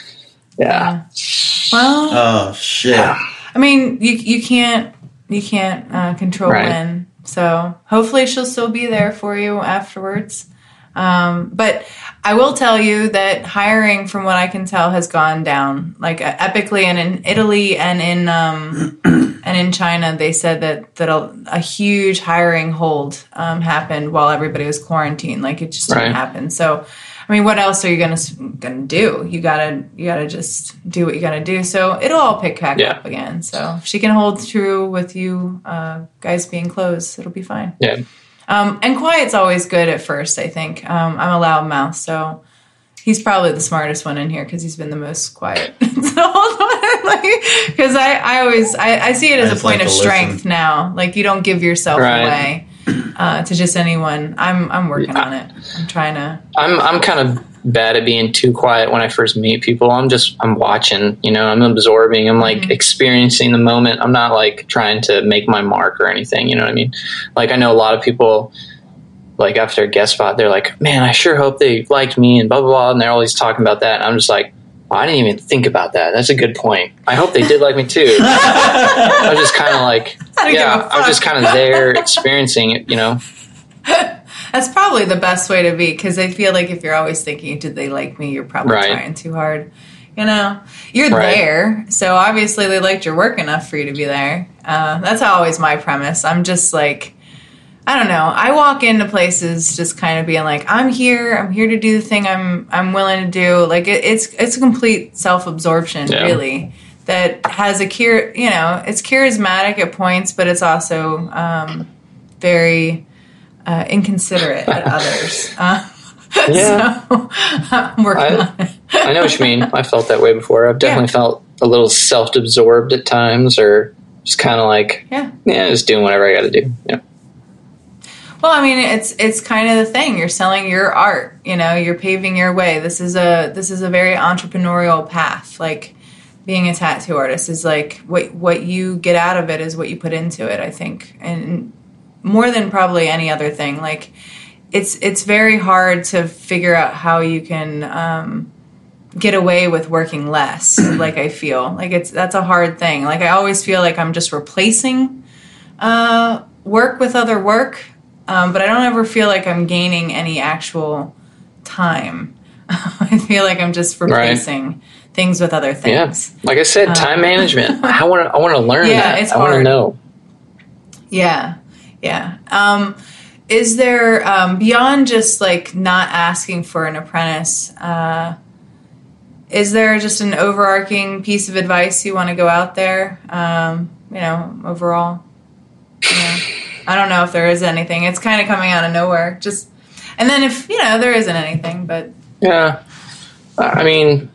S3: yeah.
S2: yeah. Well,
S4: oh shit.
S2: I mean, you you can't you can't uh, control
S3: right.
S2: when. So hopefully she'll still be there for you afterwards. Um, but I will tell you that hiring, from what I can tell, has gone down like uh, epically. And in Italy and in um, and in China, they said that that a, a huge hiring hold um, happened while everybody was quarantined. Like it just didn't
S3: right.
S2: happen. So I mean, what else are you gonna gonna do? You gotta you gotta just do what you gotta do. So it'll all pick back yeah. up again. So if she can hold true with you uh, guys being close, it'll be fine.
S3: Yeah.
S2: Um, and quiet's always good at first. I think um, I'm a loud mouth, so he's probably the smartest one in here because he's been the most quiet. Because like, I, I always I, I see it as a point like of strength listen. now. Like you don't give yourself right. away uh, to just anyone. I'm I'm working yeah. on it. I'm trying to.
S3: I'm I'm kind of bad at being too quiet when I first meet people. I'm just I'm watching. You know, I'm absorbing. I'm like mm-hmm. experiencing the moment. I'm not like trying to make my mark or anything. You know what I mean? Like I know a lot of people. Like after a guest spot, they're like, man, I sure hope they liked me and blah, blah, blah. And they're always talking about that. And I'm just like, oh, I didn't even think about that. That's a good point. I hope they did like me too. I was just kind of like, yeah, I was just kind of there experiencing it, you know?
S2: That's probably the best way to be. Cause I feel like if you're always thinking, did they like me? You're probably right. trying too hard. You know, you're right. there. So obviously they liked your work enough for you to be there. Uh, that's always my premise. I'm just like, I don't know. I walk into places just kind of being like, I'm here. I'm here to do the thing I'm I'm willing to do. Like it, it's it's a complete self-absorption, yeah. really, that has a cure. You know, it's charismatic at points, but it's also um, very uh, inconsiderate at others. Uh, yeah, so I'm working
S3: I,
S2: on it.
S3: I know what you mean. I felt that way before. I've definitely yeah. felt a little self-absorbed at times, or just kind of like,
S2: yeah,
S3: yeah, just doing whatever I got to do. Yeah.
S2: Well, I mean, it's it's kind of the thing. You're selling your art. You know, you're paving your way. This is a this is a very entrepreneurial path. Like being a tattoo artist is like what what you get out of it is what you put into it. I think, and more than probably any other thing. Like it's it's very hard to figure out how you can um, get away with working less. Like I feel like it's that's a hard thing. Like I always feel like I'm just replacing uh, work with other work. Um, but I don't ever feel like I'm gaining any actual time. I feel like I'm just replacing right. things with other things.
S3: Yeah, like I said, time um, management. I want to. I want to learn yeah, that. It's I want to know.
S2: Yeah, yeah. Um, is there um, beyond just like not asking for an apprentice? Uh, is there just an overarching piece of advice you want to go out there? Um, you know, overall. Yeah. I don't know if there is anything. It's kind of coming out of nowhere. Just, and then if, you know, there isn't anything, but.
S3: Yeah. I mean,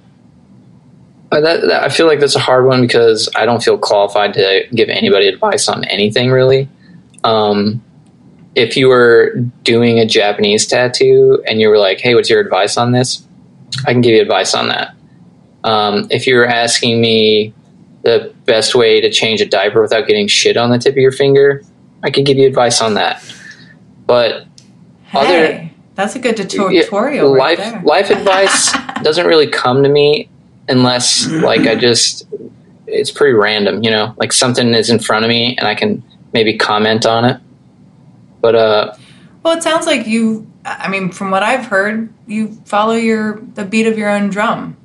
S3: that, that, I feel like that's a hard one because I don't feel qualified to give anybody advice on anything really. Um, if you were doing a Japanese tattoo and you were like, hey, what's your advice on this? I can give you advice on that. Um, if you were asking me the best way to change a diaper without getting shit on the tip of your finger, I could give you advice on that. But
S2: hey,
S3: other
S2: that's a good tutorial.
S3: Yeah, life
S2: right there.
S3: life advice doesn't really come to me unless like I just it's pretty random, you know, like something is in front of me and I can maybe comment on it. But uh
S2: well, it sounds like you I mean, from what I've heard, you follow your the beat of your own drum.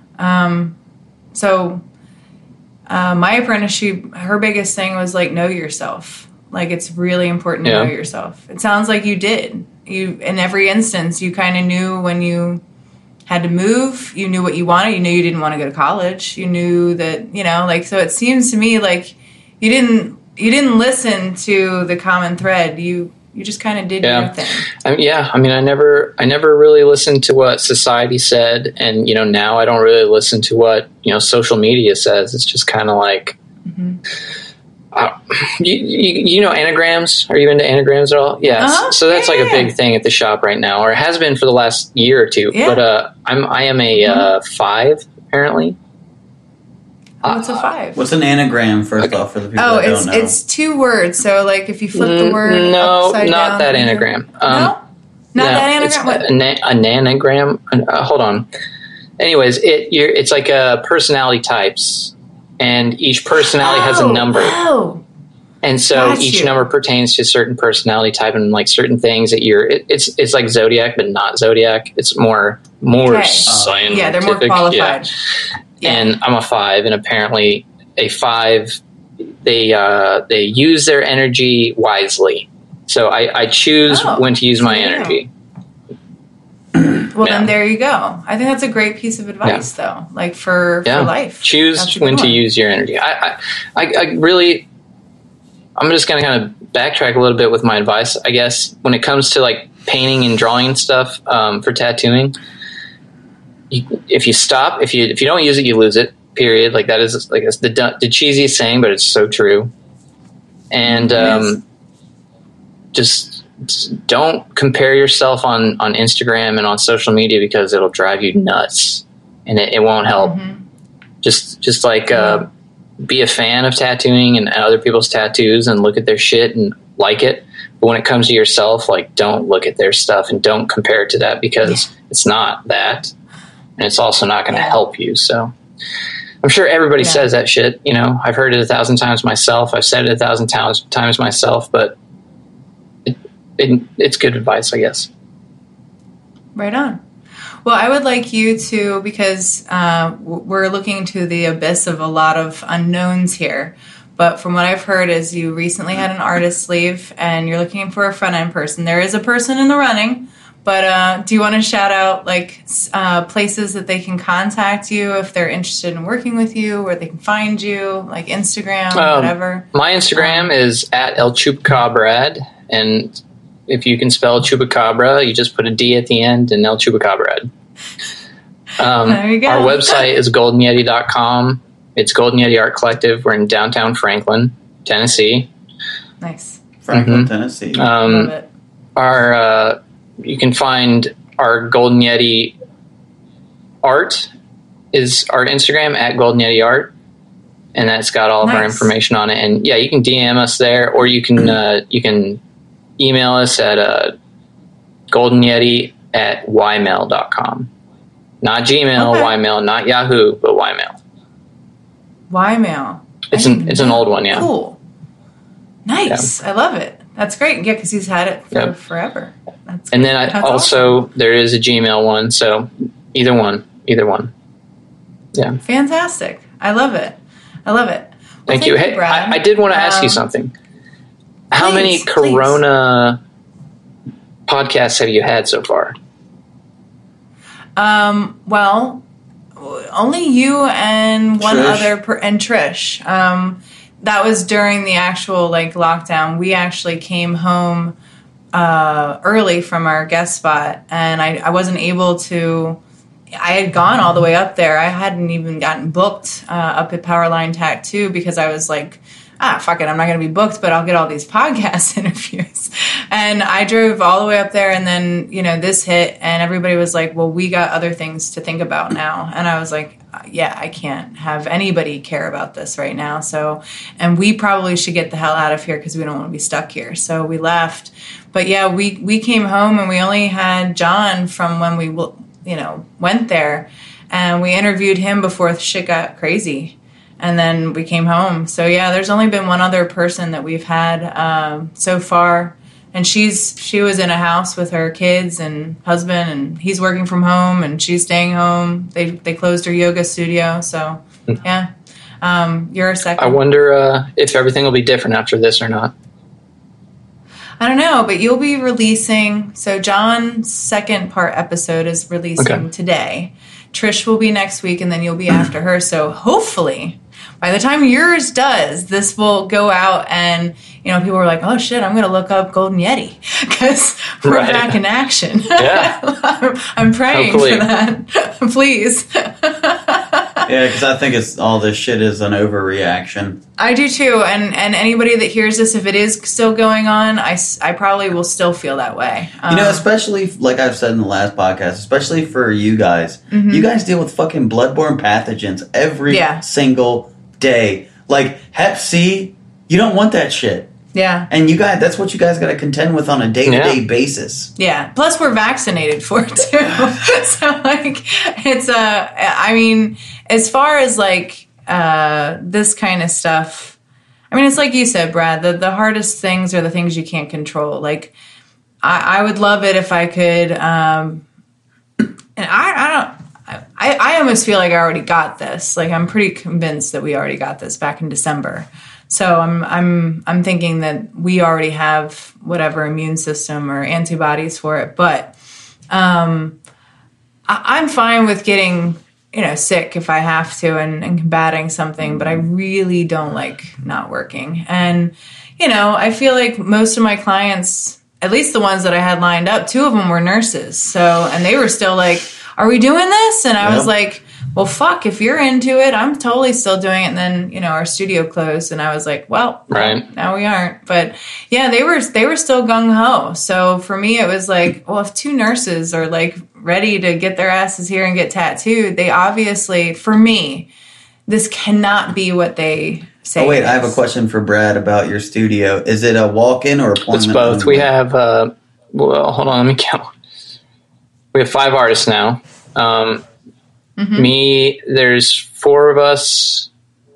S2: Um so uh, my apprentice, she, her biggest thing was like know yourself. Like it's really important to yeah. know yourself. It sounds like you did. You in every instance, you kind of knew when you had to move. You knew what you wanted. You knew you didn't want to go to college. You knew that you know, like so. It seems to me like you didn't you didn't listen to the common thread. You you just kind of did
S3: yeah.
S2: your thing.
S3: I mean, yeah, I mean, I never I never really listened to what society said, and you know, now I don't really listen to what you know social media says. It's just kind of like. Mm-hmm. Uh, you, you, you know anagrams? Are you into anagrams at all? Yes. Uh-huh. So that's yeah, like a big thing at the shop right now, or it has been for the last year or two. Yeah. But uh, I'm I am a mm-hmm. uh, five apparently.
S2: What's a five?
S4: What's an anagram? First okay. off, for the people
S2: oh,
S4: that
S2: it's
S4: don't know.
S2: it's two words. So like if you flip the word,
S3: no,
S2: upside
S3: not
S2: down,
S3: that anagram. Um,
S2: no, not
S3: no,
S2: that anagram. What?
S3: A, na- a nanogram. Uh, hold on. Anyways, it you're, it's like a personality types. And each personality oh, has a number.
S2: Oh,
S3: and so
S2: Got
S3: each
S2: you.
S3: number pertains to a certain personality type and like certain things that you're, it, it's it's like Zodiac, but not Zodiac. It's more, more
S2: okay.
S3: scientific.
S2: Yeah, they're more qualified.
S3: Yeah. Yeah. And I'm a five, and apparently a five, they uh, they use their energy wisely. So I, I choose
S2: oh,
S3: when to use my
S2: yeah.
S3: energy.
S2: Well,
S3: yeah.
S2: then there you go. I think that's a great piece of advice, yeah. though. Like for,
S3: yeah.
S2: for life.
S3: Choose when to use your energy. I, I, I, I really, I'm just going to kind of backtrack a little bit with my advice. I guess when it comes to like painting and drawing stuff um, for tattooing, you, if you stop, if you if you don't use it, you lose it. Period. Like that is like it's the the cheesiest saying, but it's so true. And um, just, just don't compare yourself on, on Instagram and on social media because it'll drive you nuts and it, it won't help. Mm-hmm. Just just like uh, be a fan of tattooing and other people's tattoos and look at their shit and like it. But when it comes to yourself, like don't look at their stuff and don't compare it to that because it's not that, and it's also not going to help you. So. I'm sure everybody yeah. says that shit. You know, I've heard it a thousand times myself. I've said it a thousand times, times myself, but it, it, it's good advice, I guess.
S2: Right on. Well, I would like you to, because uh, we're looking to the abyss of a lot of unknowns here. But from what I've heard is you recently had an artist leave and you're looking for a front end person. There is a person in the running. But uh, do you want to shout out like uh, places that they can contact you if they're interested in working with you, where they can find you, like Instagram, um, whatever?
S3: My Instagram um, is at El Chupacabrad, and if you can spell Chupacabra, you just put a D at the end and El Chupacabrad. Um, there you go. Our website is golden yeti dot com. It's Golden Yeti Art Collective. We're in downtown Franklin, Tennessee.
S2: Nice.
S4: Franklin, mm-hmm. Tennessee.
S3: Um, Love it. Our... Uh, You can find our Golden Yeti art is our Instagram at Golden Yeti Art, and that's got all nice. of our information on it. And yeah, you can D M us there, or you can uh, you can email us at uh, Golden Yeti at y mail dot com. Not Gmail, okay. Ymail, not Yahoo, but Ymail.
S2: Ymail.
S3: It's an it's an old one, yeah.
S2: Cool. Nice. Yeah. I love it. That's great. Yeah, because he's had it for yep. forever. That's
S3: and then I That's also, awesome. There is a Gmail one, so either one. Either one. Yeah.
S2: Fantastic. I love it. I love it. Well,
S3: thank, thank you. Hey, I, I did want to ask um, you something. How please, many Corona please. podcasts have you had so far?
S2: Um. Well, only you and one Trish. other, per, and Trish. Um. That was during the actual like lockdown. We actually came home uh, early from our guest spot, and I, I wasn't able to. I had gone all the way up there. I hadn't even gotten booked uh, up at Powerline Tattoo because I was like, ah, fuck it, I'm not going to be booked, but I'll get all these podcast interviews. And I drove all the way up there, and then you know this hit, and everybody was like, well, we got other things to think about now. And I was like, yeah, I can't have anybody care about this right now. So, and we probably should get the hell out of here because we don't want to be stuck here. So we left. But yeah, we, we came home and we only had John from when we, you know, went there, and we interviewed him before shit got crazy. And then we came home. So yeah, there's only been one other person that we've had um, so far. And she's she was in a house with her kids and husband, and he's working from home, and she's staying home. They they closed her yoga studio, so yeah. Um, you're a second.
S3: I wonder uh, if everything will be different after this or not.
S2: I don't know, but you'll be releasing. So John's second part episode is releasing okay. today. Trish will be next week, and then you'll be after her. So hopefully, by the time yours does, this will go out, and you know people are like, "Oh shit, I'm going to look up Golden Yeti because we're right. back in action."
S3: Yeah,
S2: I'm, I'm praying hopefully. for that. Please.
S4: Yeah, because I think it's all this shit is an overreaction.
S2: I do too, and and anybody that hears this, if it is still going on, I, I probably will still feel that way. Um,
S4: you know, especially like I've said in the last podcast, especially for you guys, mm-hmm. you guys deal with fucking bloodborne pathogens every yeah. single day. Like Hep C, you don't want that shit.
S2: Yeah.
S4: And you guys, that's what you guys got to contend with on a day-to-day
S3: yeah.
S4: basis.
S2: Yeah. Plus we're vaccinated for it too. So like, it's, uh, I mean, as far as like, uh, this kind of stuff, I mean, it's like you said, Brad, the, the hardest things are the things you can't control. Like, I, I would love it if I could, um, and I, I don't, I, I almost feel like I already got this. Like, I'm pretty convinced that we already got this back in December. So I'm I'm I'm thinking that we already have whatever immune system or antibodies for it. But um, I- I'm fine with getting, you know, sick if I have to and, and combating something, but I really don't like not working. And, you know, I feel like most of my clients, at least the ones that I had lined up, two of them were nurses. So, and they were still like, are we doing this? And I yep. was like, well, fuck, if you're into it, I'm totally still doing it. And then, you know, our studio closed and I was like, well,
S3: right.
S2: now we aren't. But yeah, they were, they were still gung ho. So for me, it was like, well, if two nurses are like ready to get their asses here and get tattooed, they obviously, for me, this cannot be what they say.
S4: Oh, wait, I have a question for Brad about your studio. Is it a walk-in or appointment?
S3: It's both. We have, uh, well, hold on, let me count. We have five artists now. Um, Mm-hmm. Me, there's four of us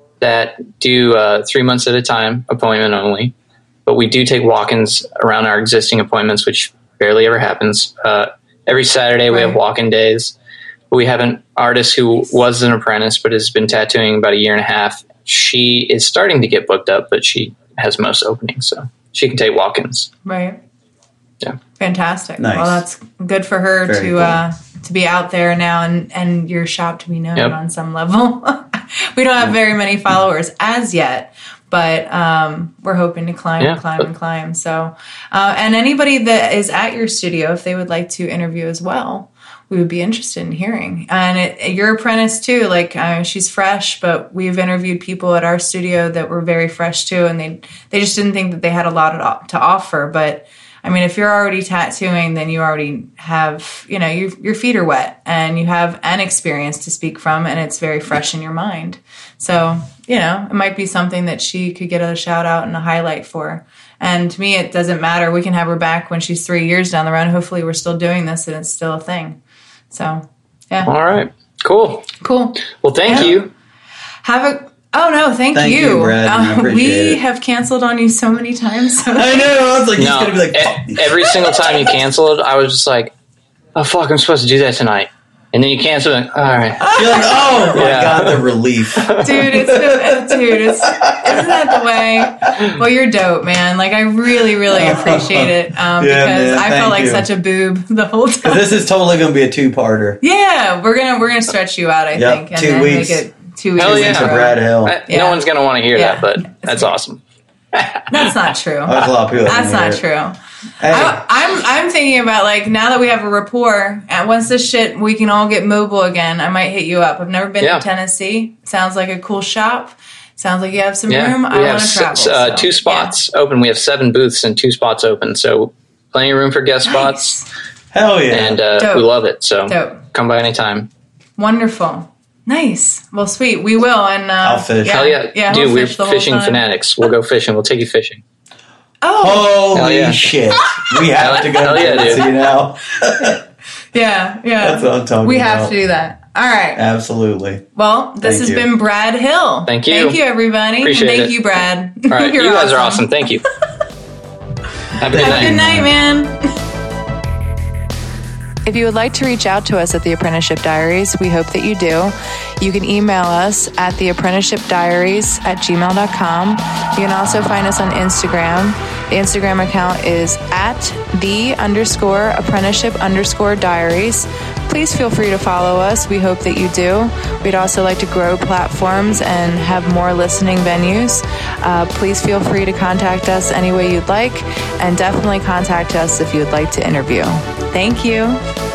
S3: that do uh, three months at a time, appointment only. But we do take walk-ins around our existing appointments, which barely ever happens. Uh, every Saturday we right. have walk-in days. We have an artist who was an apprentice but has been tattooing about a year and a half. She is starting to get booked up, but she has most openings, so she can take walk-ins.
S2: Right.
S3: Yeah.
S2: Fantastic.
S4: Nice.
S2: Well, that's good for her
S4: Very
S2: to
S4: cool.
S2: uh, to be out there now and, and your shop to be known
S3: Yep.
S2: on some level. We don't have very many followers as yet, but um, we're hoping to climb
S3: Yeah.
S2: and climb and climb. So, uh, and anybody that is at your studio, if they would like to interview as well, we would be interested in hearing. And it, your apprentice too, like uh, she's fresh, but we've interviewed people at our studio that were very fresh too, and they they just didn't think that they had a lot to offer, but I mean, if you're already tattooing, then you already have, you know, you, your feet are wet and you have an experience to speak from and it's very fresh in your mind. So, you know, it might be something that she could get a shout out and a highlight for. And to me, it doesn't matter. We can have her back when she's three years down the road. Hopefully we're still doing this and it's still a thing. So, yeah.
S3: All right. Cool.
S2: Cool.
S3: Well, thank
S2: yeah.
S3: you.
S2: Have a... Oh, no, thank,
S4: thank
S2: you.
S4: you Brad.
S2: Uh,
S4: I
S2: we
S4: it.
S2: have canceled on you so many times. So
S4: I know. I was like, he's
S3: No,
S4: going to be like,
S3: e- every single time you canceled, I was just like, oh, fuck, I'm supposed to do that tonight. And then you canceled it. All right.
S4: You're like, oh, my
S3: Yeah.
S4: God, the relief.
S2: Dude, it's the, dude, it's, isn't that the way? Well, you're dope, man. Like, I really, really appreciate it um,
S4: Yeah,
S2: because
S4: man,
S2: I
S4: thank
S2: felt like
S4: you.
S2: such a boob the whole time.
S4: This is totally going to be a two-parter.
S2: Yeah, we're gonna we're gonna stretch you out, I
S4: Yep,
S2: think, and
S4: two
S2: then
S4: weeks.
S2: make it two weeks.
S3: Hell
S2: in
S3: yeah.
S2: a
S4: To
S2: row.
S4: Brad Hill.
S3: I-
S2: Yeah.
S3: No one's going to want to hear
S2: Yeah.
S3: that, but that's awesome.
S2: That's not true.
S4: There's a lot of people that
S2: That's
S4: wanna
S2: not
S4: hear it.
S2: true.
S4: Hey,
S2: I, I'm I'm thinking about like now that we have a rapport, and once this shit we can all get mobile again. I might hit you up. I've never been
S3: Yeah.
S2: to Tennessee. Sounds like a cool shop. Sounds like you have some
S3: Yeah,
S2: room.
S3: we
S2: I
S3: have
S2: want to
S3: s-
S2: travel.
S3: uh,
S2: so,
S3: two spots open. We have seven booths and two spots open, so plenty of room for guest
S2: yeah.
S3: spots,
S2: Nice.
S4: hell yeah.
S3: and uh,
S2: Dope.
S3: we love it. So
S2: Dope.
S3: come by anytime.
S2: Wonderful. Nice. Well, sweet. We will. And uh,
S4: I'll fish.
S2: Yeah,
S3: Hell yeah,
S2: yeah
S3: dude,
S2: we'll
S3: we're
S2: fish the whole
S3: fishing
S2: time.
S3: fanatics. We'll go fishing. We'll take you fishing.
S2: Oh,
S4: Holy
S3: Hell yeah.
S4: shit. We have to go
S3: Hell
S4: to
S3: yeah, dude.
S4: Tennessee now.
S2: yeah, yeah.
S4: That's what I'm talking
S2: we
S4: about.
S2: have to do that. All right.
S4: Absolutely.
S2: Well, this
S4: Thank
S2: has
S4: you.
S2: been Brad Hill.
S3: Thank you.
S2: Thank you, everybody.
S3: Appreciate
S2: and thank
S3: it.
S2: you, Brad.
S3: All right,
S2: You're
S3: you guys are awesome. Thank you. Have a good
S2: Have
S3: night.
S2: a good night, man. If you would like to reach out to us at The Apprenticeship Diaries, we hope that you do. You can email us at theapprenticeshipdiaries at gmail dot com. You can also find us on Instagram. The Instagram account is at the underscore apprenticeship underscore diaries. Please feel free to follow us. We hope that you do. We'd also like to grow platforms and have more listening venues. Uh, please feel free to contact us any way you'd like, and definitely contact us if you'd like to interview. Thank you.